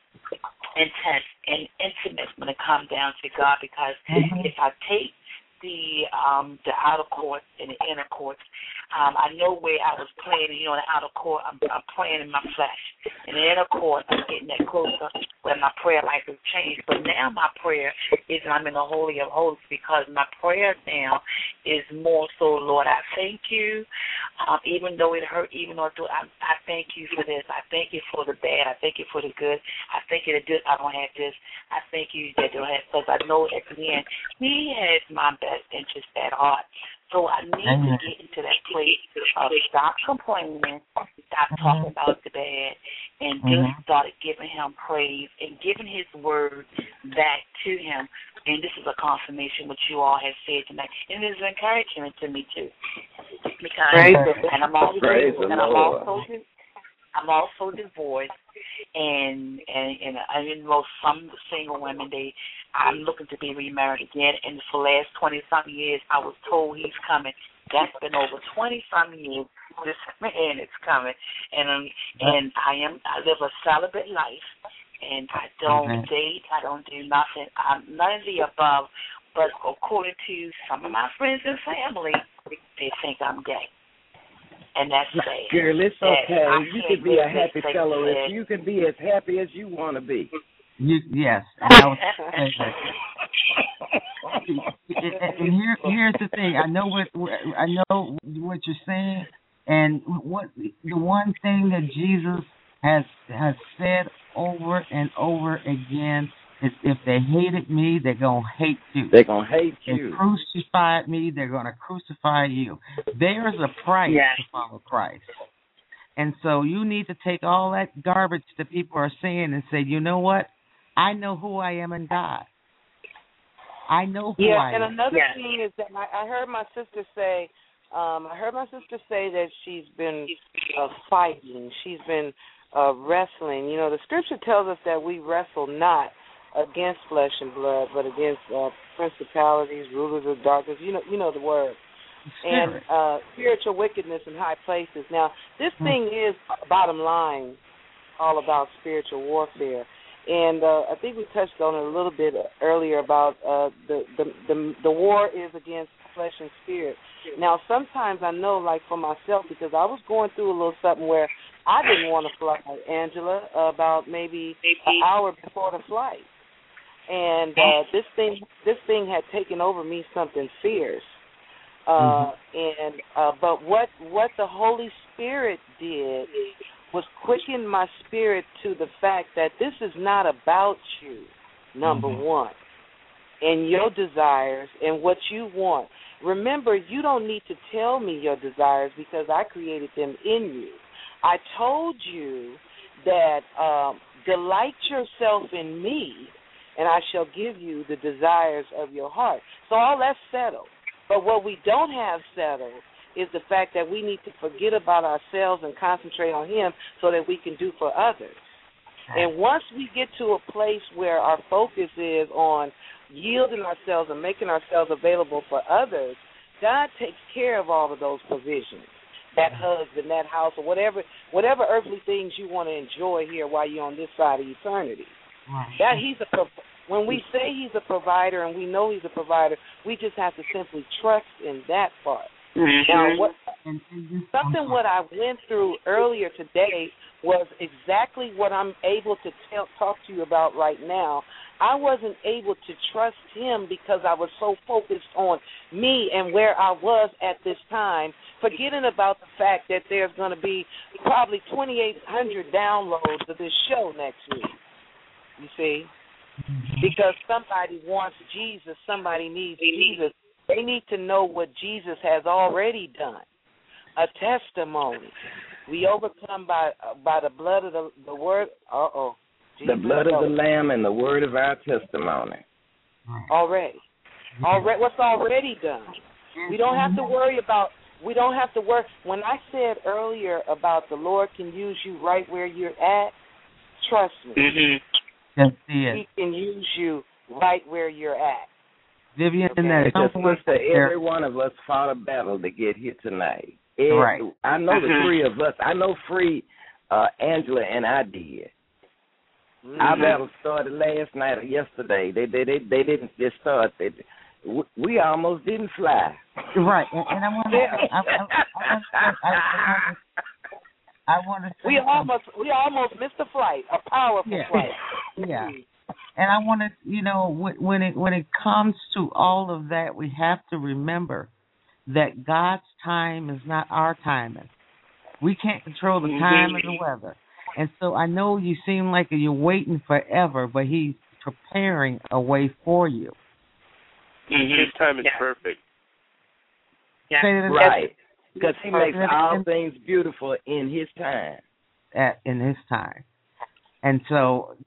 intense and intimate when it comes down to God, because mm-hmm. if I take the um, the outer courts and the inner courts, um, I know where I was praying. You know, in the outer court, I'm, I'm praying in my flesh. In the inner court, I'm getting that closer where my prayer life has changed. But now my prayer is I'm in the Holy of Holies because my prayer now is more so, Lord, I thank you. Um, even though it hurt, even though I, I thank you for this. I thank you for the bad. I thank you for the good. I thank you that this, I don't have this. I thank you that don't have, because I know at the end, He has my best interest at heart. So I need to get into that place of stop complaining, stop talking about the bad, and just start giving Him praise and giving His word back to Him. And this is a confirmation what you all have said tonight, and it is encouragement to me too. Because praise and I'm also praise and I'm also I'm also divorced, and and and I know some single women, they I'm looking to be remarried again. And for the last twenty some years, I was told he's coming. That's been over twenty some years. This man is coming, and um, and I am I live a celibate life, and I don't mm-hmm. date. I don't do nothing. I'm none of the above. But according to some of my friends and family, they think I'm gay. And that's sad. Girl, it's okay. You can be a happy like fellow if you can be as happy as you want to be. You, yes. And, I was, and here, here's the thing. I know what I know what you're saying, and what the one thing that Jesus has has said over and over again is, if they hated me, they're gonna hate you. They're gonna hate you. They crucified me, they're gonna crucify you. There's a price yes. to follow Christ. And so you need to take all that garbage that people are saying and say, you know what? I know who I am in God. I know who yeah, I am. and another yeah. thing is that I, I heard my sister say, um, I heard my sister say that she's been uh, fighting. She's been uh, wrestling. You know, the scripture tells us that we wrestle not against flesh and blood, but against uh, principalities, rulers of darkness. You know, you know the word. And uh, spiritual wickedness in high places. Now, this mm. thing is, bottom line, all about spiritual warfare. And uh, I think we touched on it a little bit earlier about uh, the, the the the war is against flesh and spirit. Now, sometimes I know, like for myself, because I was going through a little something where I didn't want to fly, Angela, about maybe an hour before the flight, and uh, this thing this thing had taken over me something fierce. Uh, and uh, but what what the Holy Spirit did was quicken my spirit to the fact that this is not about you, number mm-hmm. one, and your desires and what you want. Remember, you don't need to tell me your desires because I created them in you. I told you that um, delight yourself in me, and I shall give you the desires of your heart. So all that's settled. But what we don't have settled is the fact that we need to forget about ourselves and concentrate on him so that we can do for others. And once we get to a place where our focus is on yielding ourselves and making ourselves available for others, God takes care of all of those provisions, that husband, that house, or whatever whatever earthly things you want to enjoy here while you're on this side of eternity. That he's a when we say he's a provider and we know he's a provider, we just have to simply trust in that part. Mm-hmm. Now, what, something what I went through earlier today was exactly what I'm able to tell, talk to you about right now. I wasn't able to trust him because I was so focused on me and where I was at this time, forgetting about the fact that there's going to be probably twenty-eight hundred downloads of this show next week, you see, because somebody wants Jesus, somebody needs Jesus. They need to know what Jesus has already done, a testimony. We overcome by by the blood of the, the word. Uh-oh. Jesus the blood of the Lamb and the word of our testimony. Already. Already. What's already done. We don't have to worry about, we don't have to work. When I said earlier about the Lord can use you right where you're at, trust me. Mm-hmm. Yes, he can use you right where you're at. Vivian, okay. that Because sister, every one of us fought a battle to get here tonight. Every, right. I know the three of us. I know Free, uh, Angela, and I did. Mm-hmm. Our battle started last night or yesterday. They they they, they didn't just start. They, we almost didn't fly. Right, and, and I want to. I, I, I, I, I want to. We almost we almost missed a flight, a powerful yeah. flight. Yeah. And I want to, you know, when it when it comes to all of that, we have to remember that God's time is not our timing. We can't control the time and the weather. And so I know you seem like you're waiting forever, but he's preparing a way for you. Mm-hmm. His time is yeah. perfect. Yeah. Right. Because he makes all things beautiful in his time. At, in his time. And so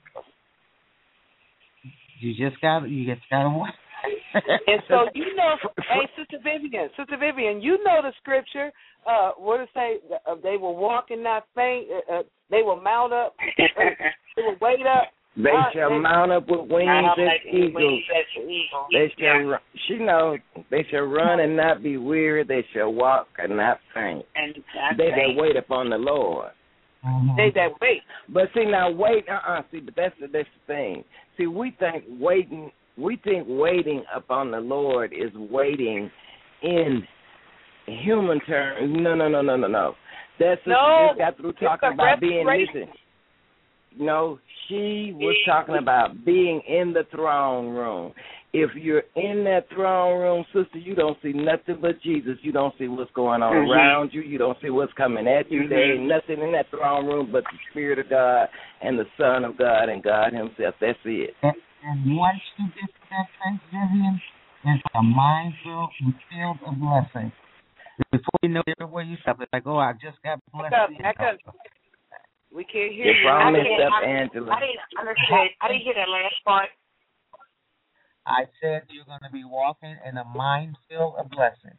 you just got you just got to wait. And so you know, hey, Sister Vivian, Sister Vivian, you know the scripture. Uh, what it say? Uh, they will walk and not faint. Uh, uh, they will mount up. They will wait up. They uh, shall they, mount up with wings as eagles. They shall, yeah. she knows, they shall run and not be weary. They shall walk and not faint. And they that wait upon the Lord. Mm-hmm. They that wait. But see now, wait. Uh, uh See, but that's the that's the thing. See, we think waiting. We think waiting upon the Lord is waiting in human terms. No, no, no, no, no, no. That's no. Just got through talking about being listen. No, she was talking about being in the throne room. If you're in that throne room, sister, you don't see nothing but Jesus. You don't see what's going on mm-hmm. around you. You don't see what's coming at you. Mm-hmm. There ain't nothing in that throne room but the Spirit of God and the Son of God and God himself. That's it. And, and once you get to that place, Vivian, it's a mind filled and filled of blessing. Before you know where you stop, it's like, oh, I just got blessed. Back up, back up. We can't hear you. I didn't, up, I, Angela. I didn't understand. I didn't hear that last part. I said you're going to be walking in a mind filled of blessing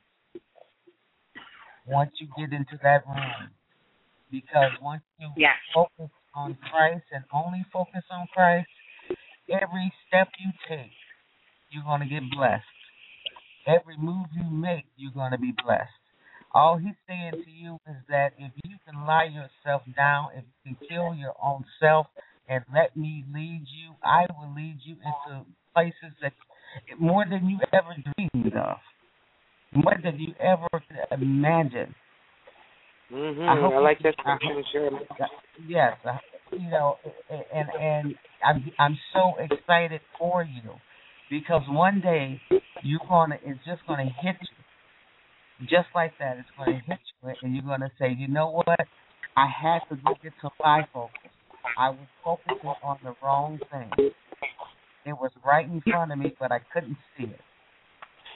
once you get into that room. Because once you yeah. focus on Christ and only focus on Christ, every step you take, you're going to get blessed. Every move you make, you're going to be blessed. All he's saying to you is that if you can lie yourself down, if you can kill your own self and let me lead you, I will lead you into places that more than you ever dreamed of, more than you ever could imagine. Mm-hmm. I, hope I like that. I hope, yes, I, you know, and and I'm I'm so excited for you because one day you're gonna it's just gonna hit you. Just like that, it's going to hit you, and you're going to say, you know what? I had to get to my focus. I was focusing on the wrong thing. It was right in front of me, but I couldn't see it.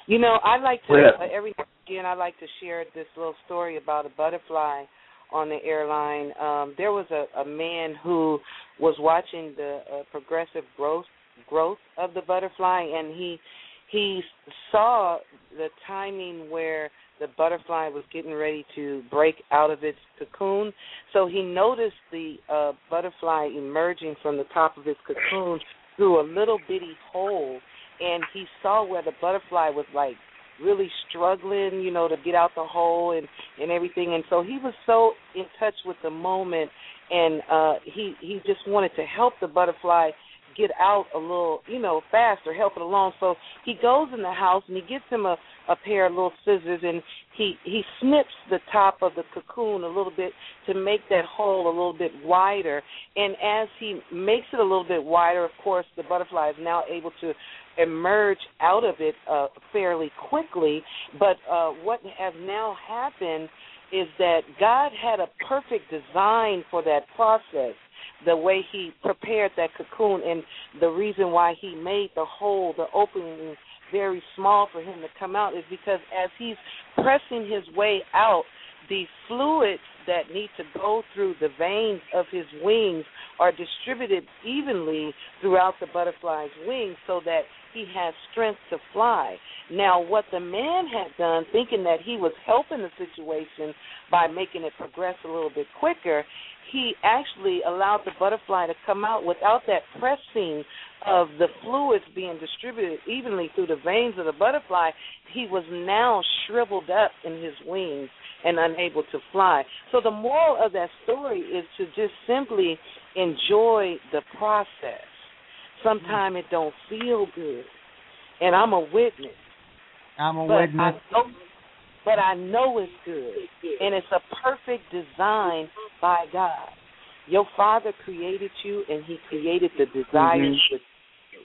You know, I like to, Well, uh, every now and again, I like to share this little story about a butterfly on the airline. Um, there was a, a man who was watching the uh, progressive growth growth of the butterfly, and he he saw the timing where the butterfly was getting ready to break out of its cocoon. So he noticed the uh, butterfly emerging from the top of its cocoon through a little bitty hole, and he saw where the butterfly was like really struggling, you know, to get out the hole and, and everything. And so he was so in touch with the moment, and uh, he, he just wanted to help the butterfly get out a little, you know, faster, help it along. So he goes in the house and he gets him a, a pair of little scissors, and he, he snips the top of the cocoon a little bit to make that hole a little bit wider. And as he makes it a little bit wider, of course, the butterfly is now able to emerge out of it uh, fairly quickly. But uh, what has now happened is that God had a perfect design for that process, the way he prepared that cocoon, and the reason why he made the hole, the opening, very small for him to come out is because as he's pressing his way out, the fluids that need to go through the veins of his wings are distributed evenly throughout the butterfly's wings so that he has strength to fly. Now, what the man had done, thinking that he was helping the situation by making it progress a little bit quicker, he actually allowed the butterfly to come out without that pressing of the fluids being distributed evenly through the veins of the butterfly. He was now shriveled up in his wings and unable to fly. So the moral of that story is to just simply enjoy the process. Sometimes it don't feel good, and I'm a witness. I'm a but witness. I know, but I know it's good, and it's a perfect design by God. Your Father created you, and He created the desires Mhm. with you.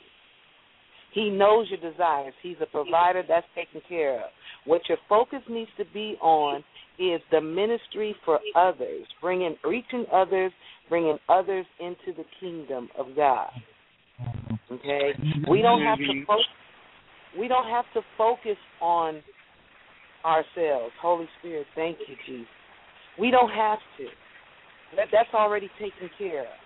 He knows your desires. He's a provider. That's taken care of. What your focus needs to be on is the ministry for others, bringing, reaching others, bringing others into the kingdom of God. Okay, we don't have to focus. We don't have to focus on ourselves. Holy Spirit, thank you, Jesus. We don't have to. That, that's already taken care of.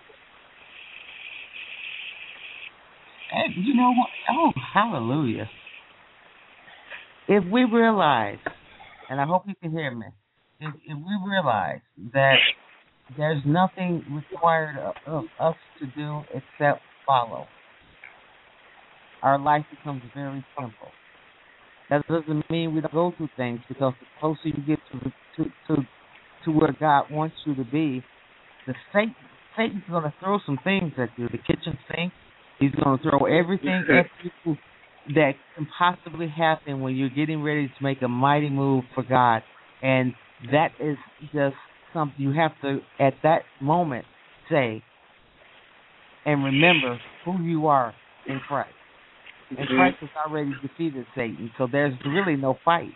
And you know what? Oh, hallelujah. If we realize, and I hope you can hear me, if, if we realize that there's nothing required of, of us to do except follow, our life becomes very simple. That doesn't mean we don't go through things, because the closer you get to to to, to where God wants you to be, the Satan Satan's going to throw some things at you. The kitchen sink. He's going to throw everything at you that can possibly happen when you're getting ready to make a mighty move for God, and that is just something you have to, at that moment, say and remember who you are in Christ. And Christ has already defeated Satan, so there's really no fight.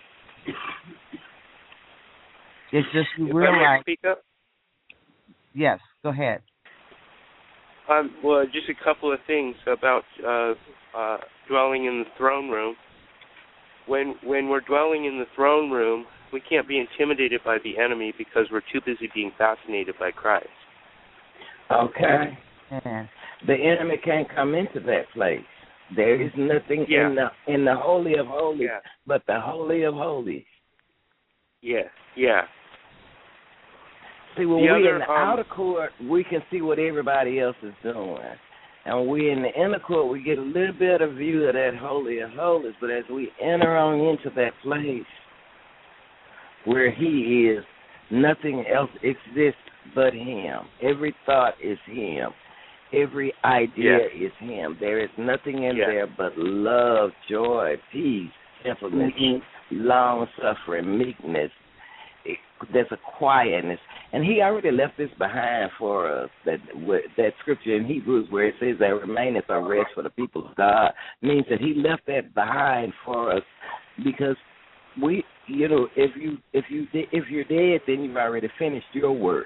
It's just you If realize. I may speak up? Yes, go ahead. Um, well, just a couple of things about uh, uh, dwelling in the throne room. When when we're dwelling in the throne room, we can't be intimidated by the enemy because we're too busy being fascinated by Christ. Okay. Yeah. The enemy can't come into that place. There is nothing Yeah. in the in the Holy of Holies Yeah. but the Holy of Holies. Yeah, yeah. See, when The we're other, in the um, outer court, we can see what everybody else is doing. And when we're in the inner court, we get a little bit of view of that Holy of Holies. But as we enter on into that place where He is, nothing else exists but Him. Every thought is Him. Every idea Yeah. is Him. There is nothing in Yeah. there but love, joy, peace, gentleness, Mm-hmm. long-suffering, meekness. It, there's a quietness. And He already left this behind for us. That that scripture in Hebrews where it says there remaineth a rest for the people of God means that He left that behind for us, because we, you know, if you if you if you're dead, then you've already finished your work.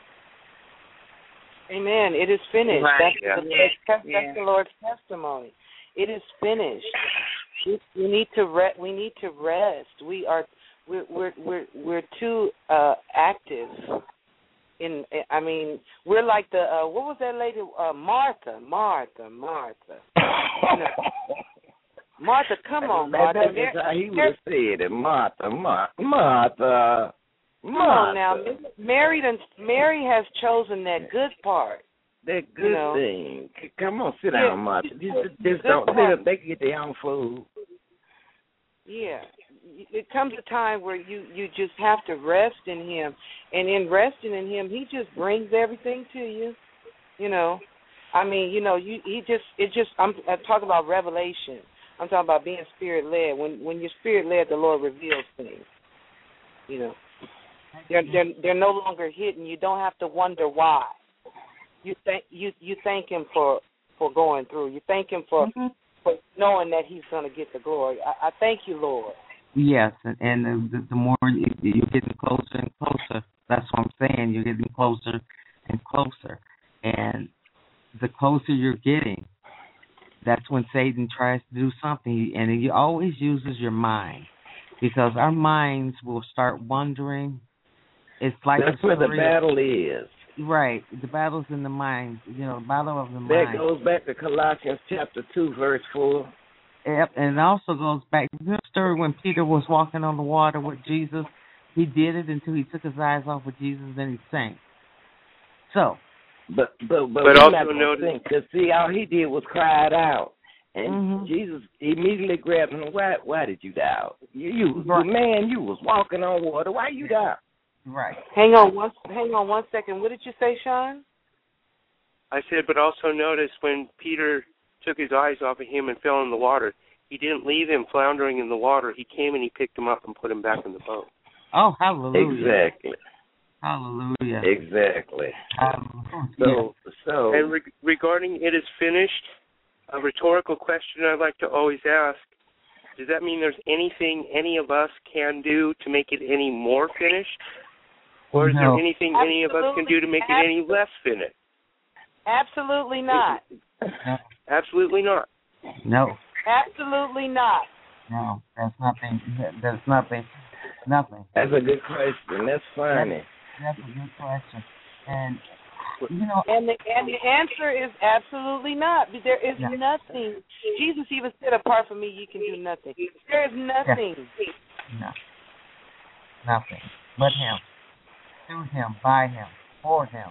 Amen. It is finished. Right. That's, Yeah. the, Lord's, that's Yeah. the Lord's testimony. It is finished. We, we need to re- we need to rest. We are we're we're we're, we're too uh, active. In I mean, we're like the uh, what was that lady? Uh, Martha, Martha, Martha. You know, Martha, come on, Martha. That's how he would have said it. Martha, Martha, Martha. Come on now. Mary, Mary has chosen that good part. That good you know? thing. Come on, sit down, yeah. Martha. Just, just don't let them. They can get their own food. Yeah. It comes a time where you, you just have to rest in Him. And in resting in Him, He just brings everything to you. You know. I mean, you know, you He just, it just, I'm, I'm talking about revelation. I'm talking about being spirit-led. When when you're spirit-led, the Lord reveals things. You know. They're, they're, they're no longer hidden. You don't have to wonder why. You thank you you thank Him for, for going through. You thank Him for, mm-hmm. for knowing that He's going to get the glory. I, I thank you, Lord. Yes, and, and the, the more you, you're getting closer and closer, that's what I'm saying. You're getting closer and closer. And the closer you're getting, that's when Satan tries to do something. And he always uses your mind, because our minds will start wondering. It's like that's where the battle is. Right. The battle's in the mind. You know, the battle of the that mind. That goes back to Colossians chapter two, verse four. Yep, and it also goes back to the story when Peter was walking on the water with Jesus. He did it until he took his eyes off of Jesus, then he sank. So. But but but, but we're also not going to think, because see, all he did was cried out. And mm-hmm. Jesus immediately grabbed him. Why why did you doubt? You, you right. man, you was walking on water. Why you doubt? Right. Hang on one hang on one second. What did you say, Sean? I said, but also notice when Peter took his eyes off of him and fell in the water, he didn't leave him floundering in the water. He came and he picked him up and put him back in the boat. Oh, hallelujah. Exactly. Hallelujah. Exactly. Hallelujah. So, so. And re- regarding it is finished, a rhetorical question I like to always ask, does that mean there's anything any of us can do to make it any more finished? Or is no. there anything Absolutely. any of us can do to make Absolutely. it any less finished? Absolutely not. No. Absolutely not. No. Absolutely not. No, that's nothing. That's nothing. Nothing. That's a good question. That's funny. That's, that's a good question. And, you know. And the, and the answer is absolutely not. There is no. nothing. Jesus even said, apart from me, you can do nothing. There is nothing. No. Nothing. But Him. Through Him, by Him, for Him.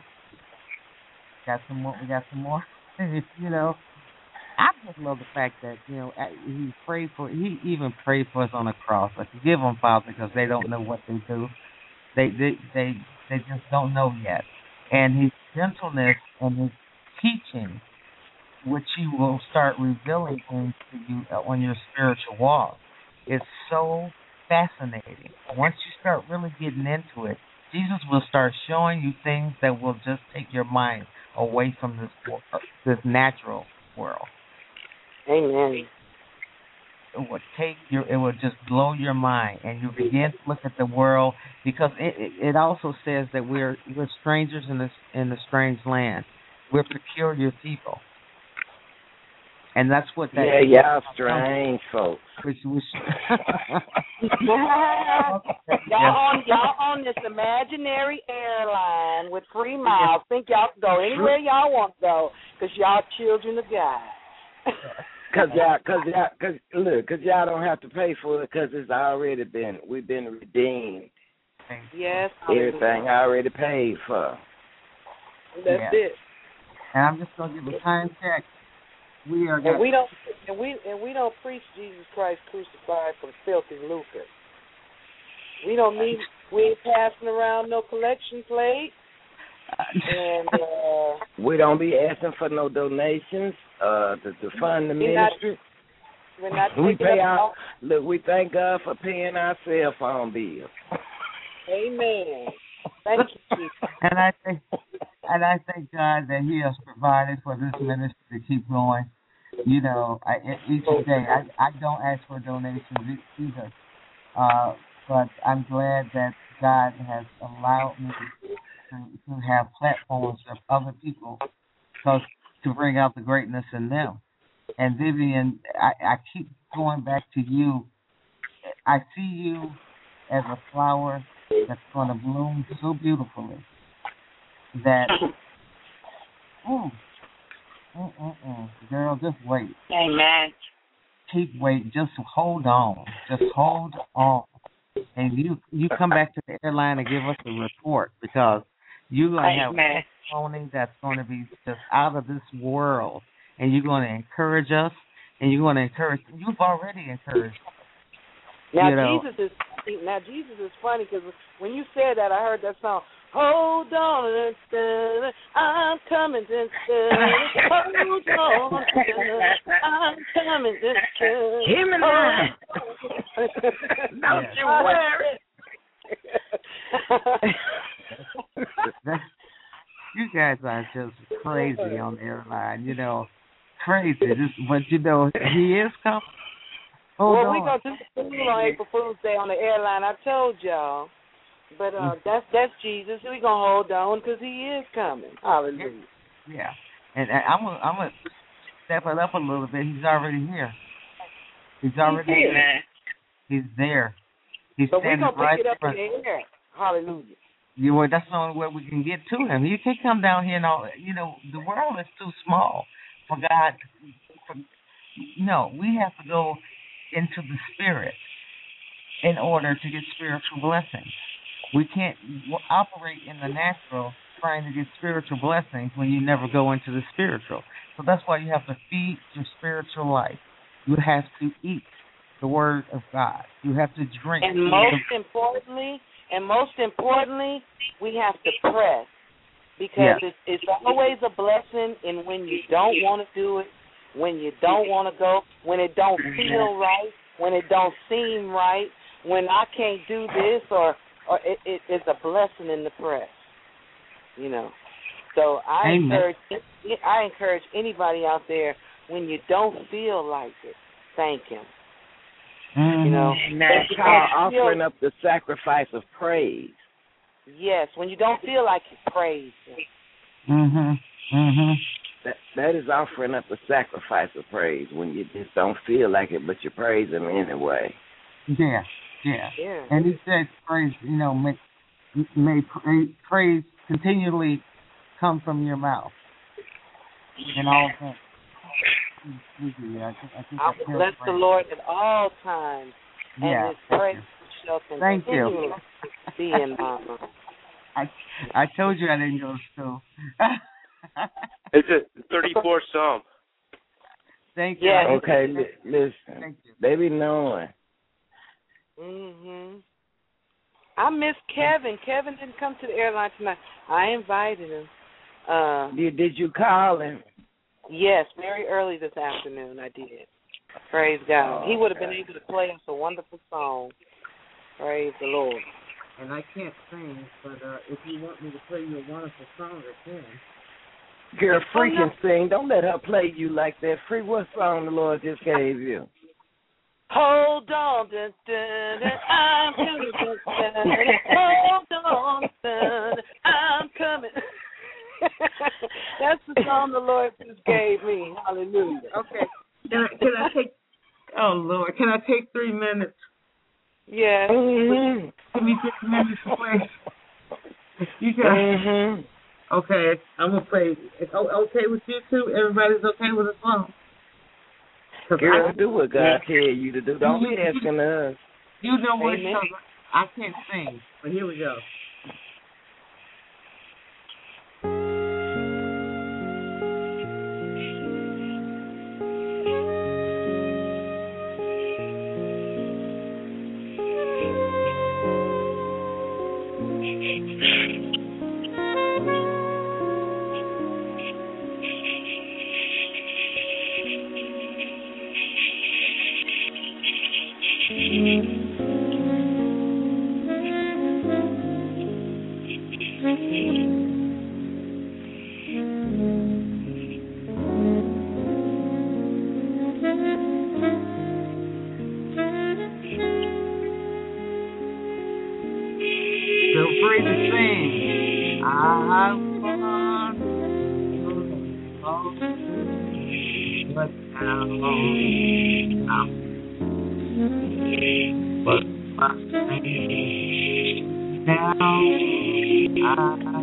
Got some more? We got some more? You know. I just love the fact that, you know, he prayed for, he even prayed for us on the cross. Like, forgive them, Father, because they don't know what they do. They, they, they, they just don't know yet. And His gentleness and His teaching, which He will start revealing things to you on your spiritual walk, is so fascinating. Once you start really getting into it, Jesus will start showing you things that will just take your mind away from this this natural world. Amen. It will take your, it will just blow your mind, and you begin to look at the world, because it, it, it also says that we're we're strangers in this in the strange land. We're peculiar people, and that's what that. Yeah, y'all strange folks. Which, which y'all on y'all on this imaginary airline with free miles. Think y'all can go anywhere y'all want to go, because y'all children of God. Cause y'all, cause y'all, cause look, cause y'all don't have to pay for it, cause it's already been, we've been redeemed. Yes. Everything already paid for. That's yeah. it. And I'm just gonna give a time check. We are. And we don't, and we and we don't preach Jesus Christ crucified for filthy lucre. We don't need. We ain't passing around no collection plate. And uh, we don't be asking for no donations uh, to, to fund the ministry. Not, we're not we pay our off. Look. We thank God for paying our cell phone bills. Amen. Thank you, Jesus. And I think, and I thank God that He has provided for this ministry to keep going. You know, I, each day I, I don't ask for donations either, uh, but I'm glad that God has allowed me to, to have platforms of other people, because to bring out the greatness in them. And Vivian, I, I keep going back to you, I see you as a flower that's going to bloom so beautifully that, ooh, mm, mm, mm. Girl, just wait. Amen. Keep waiting. Just hold on. Just hold on. And you you come back to the airline and give us a report, because you're going to have a testimony that's going to be just out of this world. And you're going to encourage us, and you're going to encourage. You've already encouraged. Now you know. Jesus is now Jesus is funny, because when you said that, I heard that song. Hold on, I'm coming. Hold on, I'm coming. Him and I. Don't you worry. You guys are just crazy on the airline. You know, crazy. Just, but you know, he is coming. Hold well, on. we go to the school on April Fool's Day on the airline. I told y'all. But uh, that's that's Jesus. We're going to hold on because he is coming. Hallelujah. Yeah. And, and I'm going I'm to step it up a little bit. He's already here. He's already He's there. He's there. He's so we're going to right pick it up front. in the air. Hallelujah. You know, that's the only way we can get to him. You can't come down here and all. You know, the world is too small for God. For, no, we have to go into the Spirit in order to get spiritual blessings. We can't operate in the natural trying to get spiritual blessings when you never go into the spiritual. So that's why you have to feed your spiritual life. You have to eat the Word of God. You have to drink. And most importantly, and most importantly, we have to press, because yeah. it's, it's always a blessing in when you don't want to do it, when you don't want to go, when it don't feel right, when it don't seem right, when I can't do this, or or it, it, it's a blessing in the press, you know. So I Amen. encourage I encourage anybody out there, when you don't feel like it, thank him. Mm-hmm. You know, that's called offering up the sacrifice of praise. Yes, when you don't feel like it, praise him. Mhm. Mhm. That that is offering up a sacrifice of praise, when you just don't feel like it, but you praise him anyway. Yeah. Yeah. yeah. And he said, praise, you know, may, may praise continually come from your mouth. And all that. I will bless the Lord at all times, and yeah, his praise shall continually be in my mouth. I, I told you I didn't go to school. It's a thirty-fourth Psalm. Thank you. Yeah. Okay, li- listen. Thank you. They be knowing. Mhm. I miss Kevin. Kevin didn't come to the airline tonight. I invited him. Uh, did, did you call him? Yes, very early this afternoon I did. Praise God. Oh, he would have okay. been able to play us a wonderful song. Praise the Lord. And I can't sing, but uh, if you want me to play you a wonderful song, I can. Girl, free can sing. Don't let her play you like that. Free, what song the Lord just gave you? Hold on, dun, dun, dun, I'm coming. Dun, dun, dun, hold on, dun, I'm coming. That's the song the Lord just gave me. Hallelujah. Okay. Can I, can I take? Oh Lord, can I take three minutes? Yeah. Mm-hmm. Give me six minutes to play. You got. Mm-hmm. Okay, I'm gonna play. It's okay with you too. Everybody's okay with the song. Girl, do what God tell you to do. Don't be asking us. You know what? Amen. I can't sing, but here we go. Feel free to sing. I want to but now But now I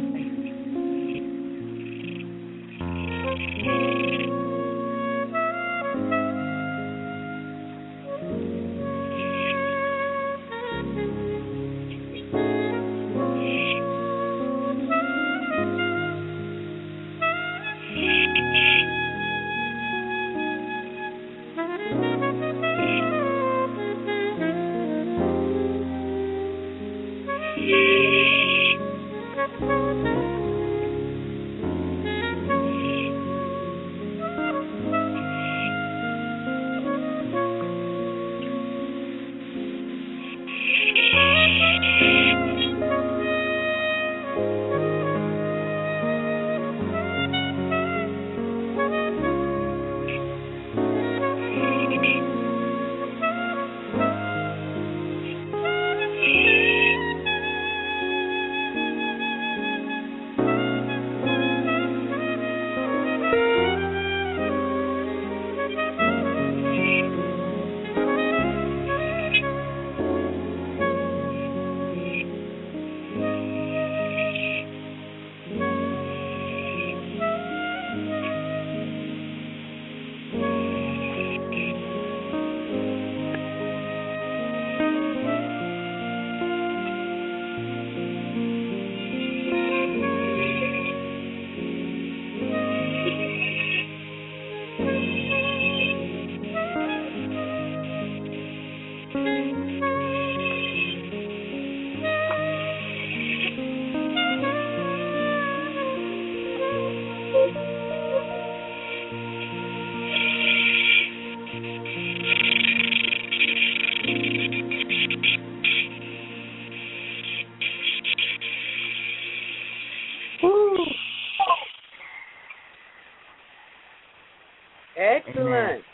Excellent.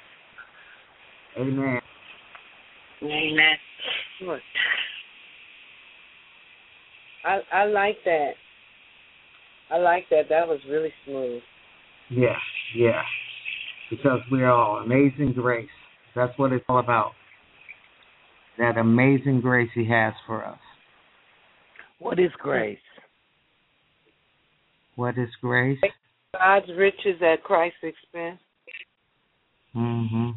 Amen. Amen. Good. I I like that. I like that. That was really smooth. Yeah, yeah. Because we are all amazing grace. That's what it's all about. That amazing grace He has for us. What is grace? What is grace? God's riches at Christ's expense. Mm-hmm.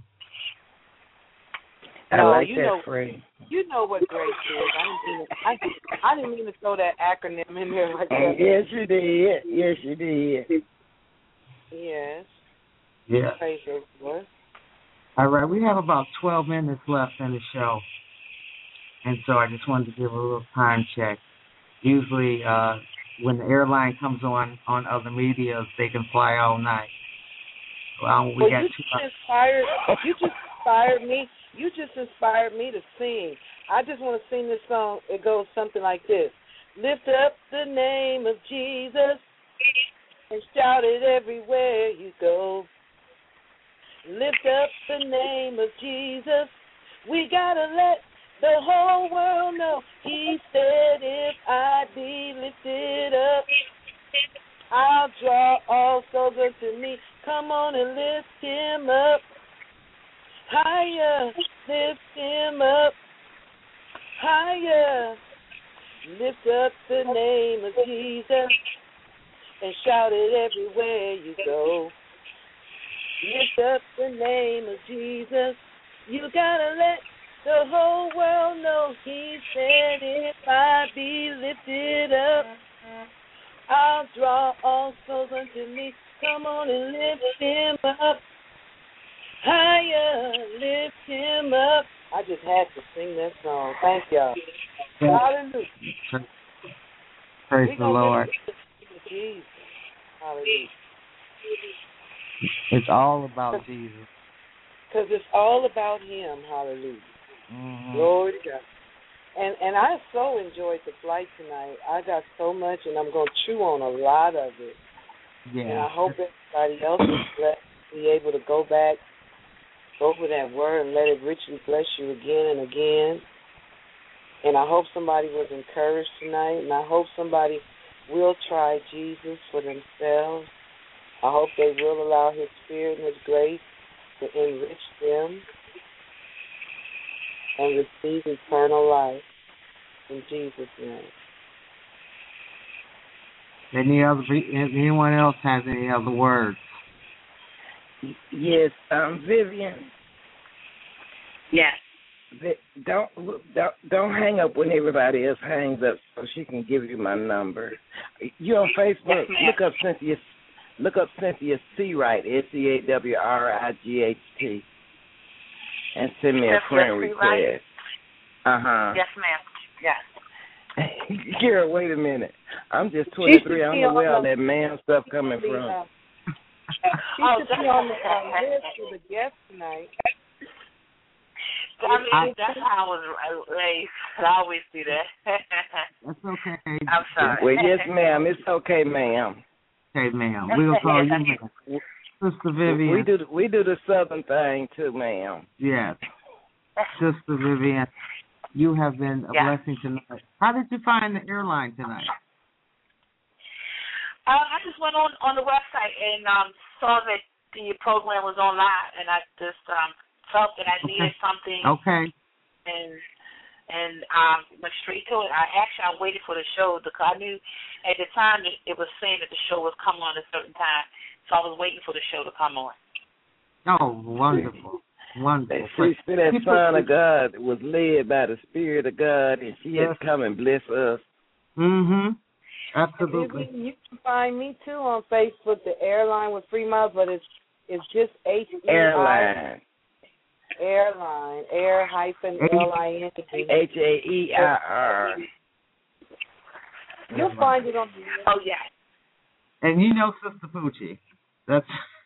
I No, like you that know, phrase. You know what grace is. I didn't mean to, I, I didn't mean to throw that acronym in there like that. Yes, you did. Yes, you did. Yes. Yeah. Praise the Lord. All right, we have about twelve minutes left in the show. And so I just wanted to give a little time check. Usually uh, when the airline comes on on other medias, they can fly all night. Well, we well, got you two just inspired. You just inspired me. You just inspired me to sing. I just want to sing this song. It goes something like this: Lift up the name of Jesus and shout it everywhere you go. Lift up the name of Jesus. We gotta let the whole world know. He said, if I be lifted up, I'll draw all souls unto me. Come on and lift him up. Higher, lift him up. Higher, lift up the name of Jesus and shout it everywhere you go. Lift up the name of Jesus. You gotta let the whole world know. He said, if I be lifted up, I'll draw all souls unto me. Come on and lift him up. Higher, lift him up. I just had to sing that song. Thank y'all. Hallelujah. Praise the Lord. Jesus. Hallelujah. It's all about Jesus. Because it's all about him. Hallelujah. Mm-hmm. Glory to God. And and I so enjoyed the flight tonight. I got so much, and I'm going to chew on a lot of it. Yeah. And I hope everybody else is blessed to be able to go back, go over that word, and let it richly bless you again and again. And I hope somebody was encouraged tonight, and I hope somebody will try Jesus for themselves. I hope they will allow his spirit and his grace to enrich them. and receive eternal life. In Jesus' name. Any other? Anyone else has any other words? Yes, um, Vivian. Yes. Don't don't don't hang up when everybody else hangs up, so she can give you my number. You on Facebook? Yes, look up Cynthia. Look up Cynthia Seawright, S E A W R I G H T, and send me a friend request. Uh huh. Yes, ma'am. Yes. Kira, wait a minute. I'm just twenty-three. I don't know where all that man stuff coming from. She should be on the uh, list for the guest tonight. I mean, that's how I was raised. I always do that. That's okay. I'm sorry. Well, yes, ma'am. It's okay, ma'am. Okay, ma'am. We'll call you ma'am. Sister Vivian. We do we do the southern thing too, ma'am. Yes. Sister Vivian, you have been a yeah. blessing tonight. How did you find the airline tonight? Uh, I just went on, on the website and um, saw that the program was online, and I just um, felt that I needed okay. something. Okay. And and um, went straight to it. I actually I waited for the show because I knew at the time that it was saying that the show was coming on at a certain time, so I was waiting for the show to come on. Oh, wonderful. Wonderful. See, see that Son of God was led by the Spirit of God, and she yes. has come and bless us. Mm-hmm. Absolutely. You, you can find me, too, on Facebook, the Airline with Free Miles, but it's it's just H E I. Airline. Airline. Air hyphen L I N. H A E I R. You'll find it on the Oh, yeah. And you know Sister Poochie. That's...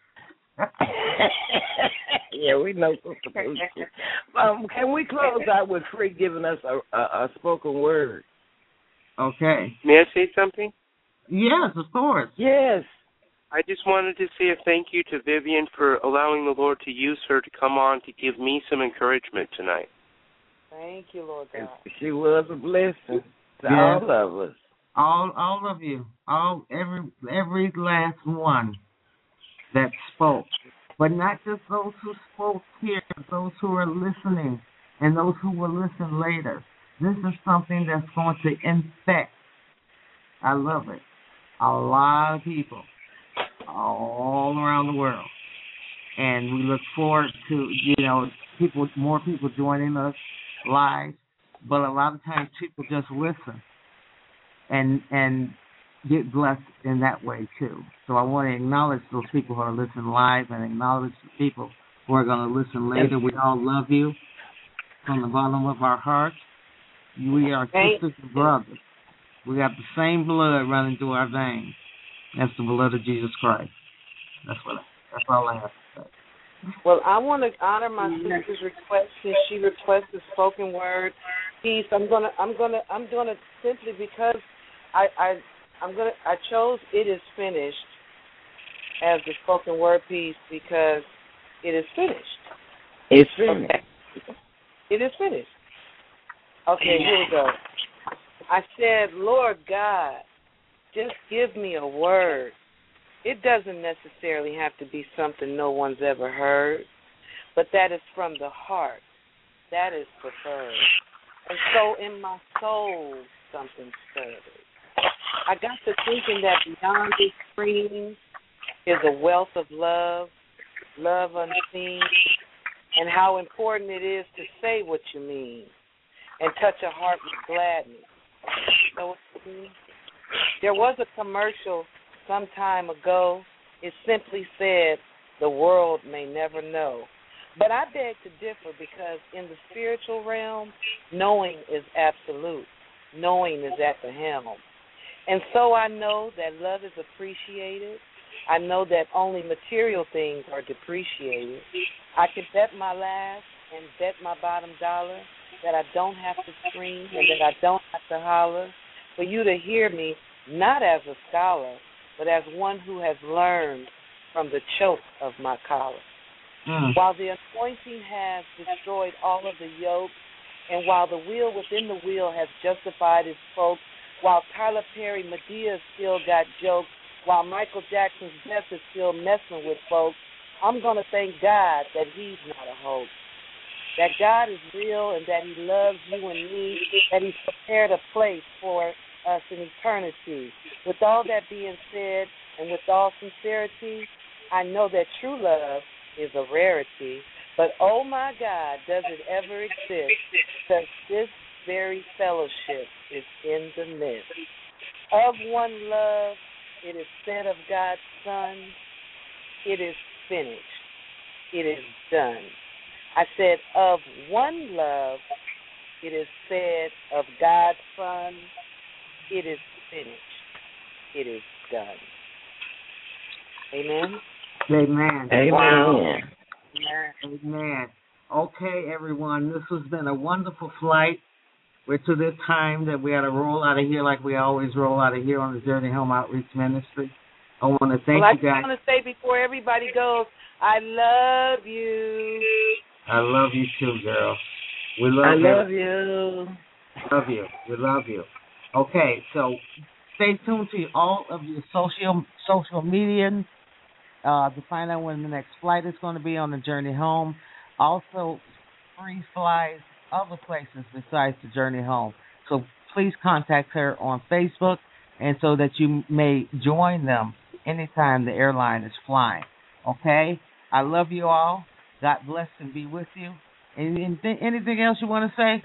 yeah, we know Sister Poochie. Um, can we close out with Free giving us a, a, a spoken word? Okay. May I say something? Yes, of course. Yes. I just wanted to say a thank you to Vivian for allowing the Lord to use her to come on to give me some encouragement tonight. Thank you, Lord God. She was a blessing to yes. all of us. All, all of you, all every every last one that spoke, but not just those who spoke here, those who are listening, and those who will listen later. This is something that's going to infect, I love it, a lot of people all around the world. And we look forward to, you know, people, more people joining us live, but a lot of times people just listen and and get blessed in that way too. So I want to acknowledge those people who are listening live and acknowledge the people who are going to listen later. We all love you from the bottom of our hearts. We are sisters and brothers. We got the same blood running through our veins. That's the blood of Jesus Christ. That's what. That's all I have to say. Well, I want to honor my sister's request. Since she requested spoken word piece, I'm gonna, I'm gonna, I'm gonna simply because I, I, I'm gonna, I chose "It Is Finished" as the spoken word piece because it is finished. It's finished. Okay. It is finished. Okay, here we go. I said, Lord God, just give me a word. It doesn't necessarily have to be something no one's ever heard, but that is from the heart. That is preferred. And so in my soul, something stirred. I got to thinking that beyond this screen is a wealth of love, love unseen, and how important it is to say what you mean and touch a heart with gladness. So there was a commercial some time ago. It simply said, the world may never know. But I beg to differ because in the spiritual realm, knowing is absolute. Knowing is at the helm. And so I know that love is appreciated. I know that only material things are depreciated. I can bet my last and bet my bottom dollar that I don't have to scream and that I don't have to holler for you to hear me, not as a scholar, but as one who has learned from the choke of my collar. Mm. While the anointing has destroyed all of the yokes, and while the wheel within the wheel has justified its folks, while Tyler Perry, Medea still got jokes, while Michael Jackson's death is still messing with folks, I'm going to thank God that he's not a hoax. that God is real and that he loves you and me, that he's prepared a place for us in eternity. With all that being said, and with all sincerity, I know that true love is a rarity, but oh my God, does it ever exist, because this very fellowship is in the midst. Of one love, it is said of God's Son, it is finished, it is done. I said, of one love, it is said of God's Son, it is finished, it is done. Amen? Amen. Amen. Wow. Amen. Okay, everyone, this has been a wonderful flight. We're to this time that we got to roll out of here like we always roll out of here on the Journey Home Outreach Ministry. I want to thank well, you guys. I just want to say before everybody goes, I love you. I love you too, girl. We love I you. love you. Love you. We love you. Okay, so stay tuned to all of your social social media uh, to find out when the next flight is going to be on the journey home. Also, free flies other places besides the journey home. So please contact her on Facebook, and so that you may join them anytime the airline is flying. Okay? I love you all. God bless and be with you. Anything, anything else you want to say?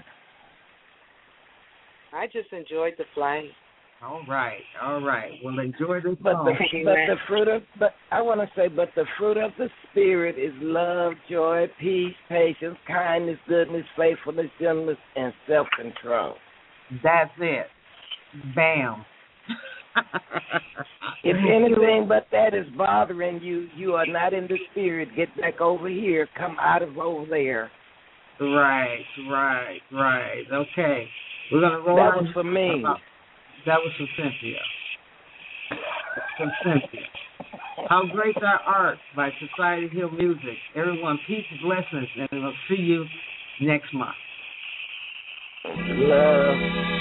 I just enjoyed the flight. All right, all right. Well, enjoy this But song. the, but the fruit of, but I want to say, but the fruit of the Spirit is love, joy, peace, patience, kindness, goodness, faithfulness, gentleness, and self-control. That's it. Bam. If anything but that is bothering you, you are not in the Spirit. Get back over here. Come out of over there. Right, right, right. Okay. We're going to roll That on. was for me. That was for Cynthia. From Cynthia. How Great Thou Art by Society Hill Music. Everyone, peace, blessings, and we'll see you next month. Love.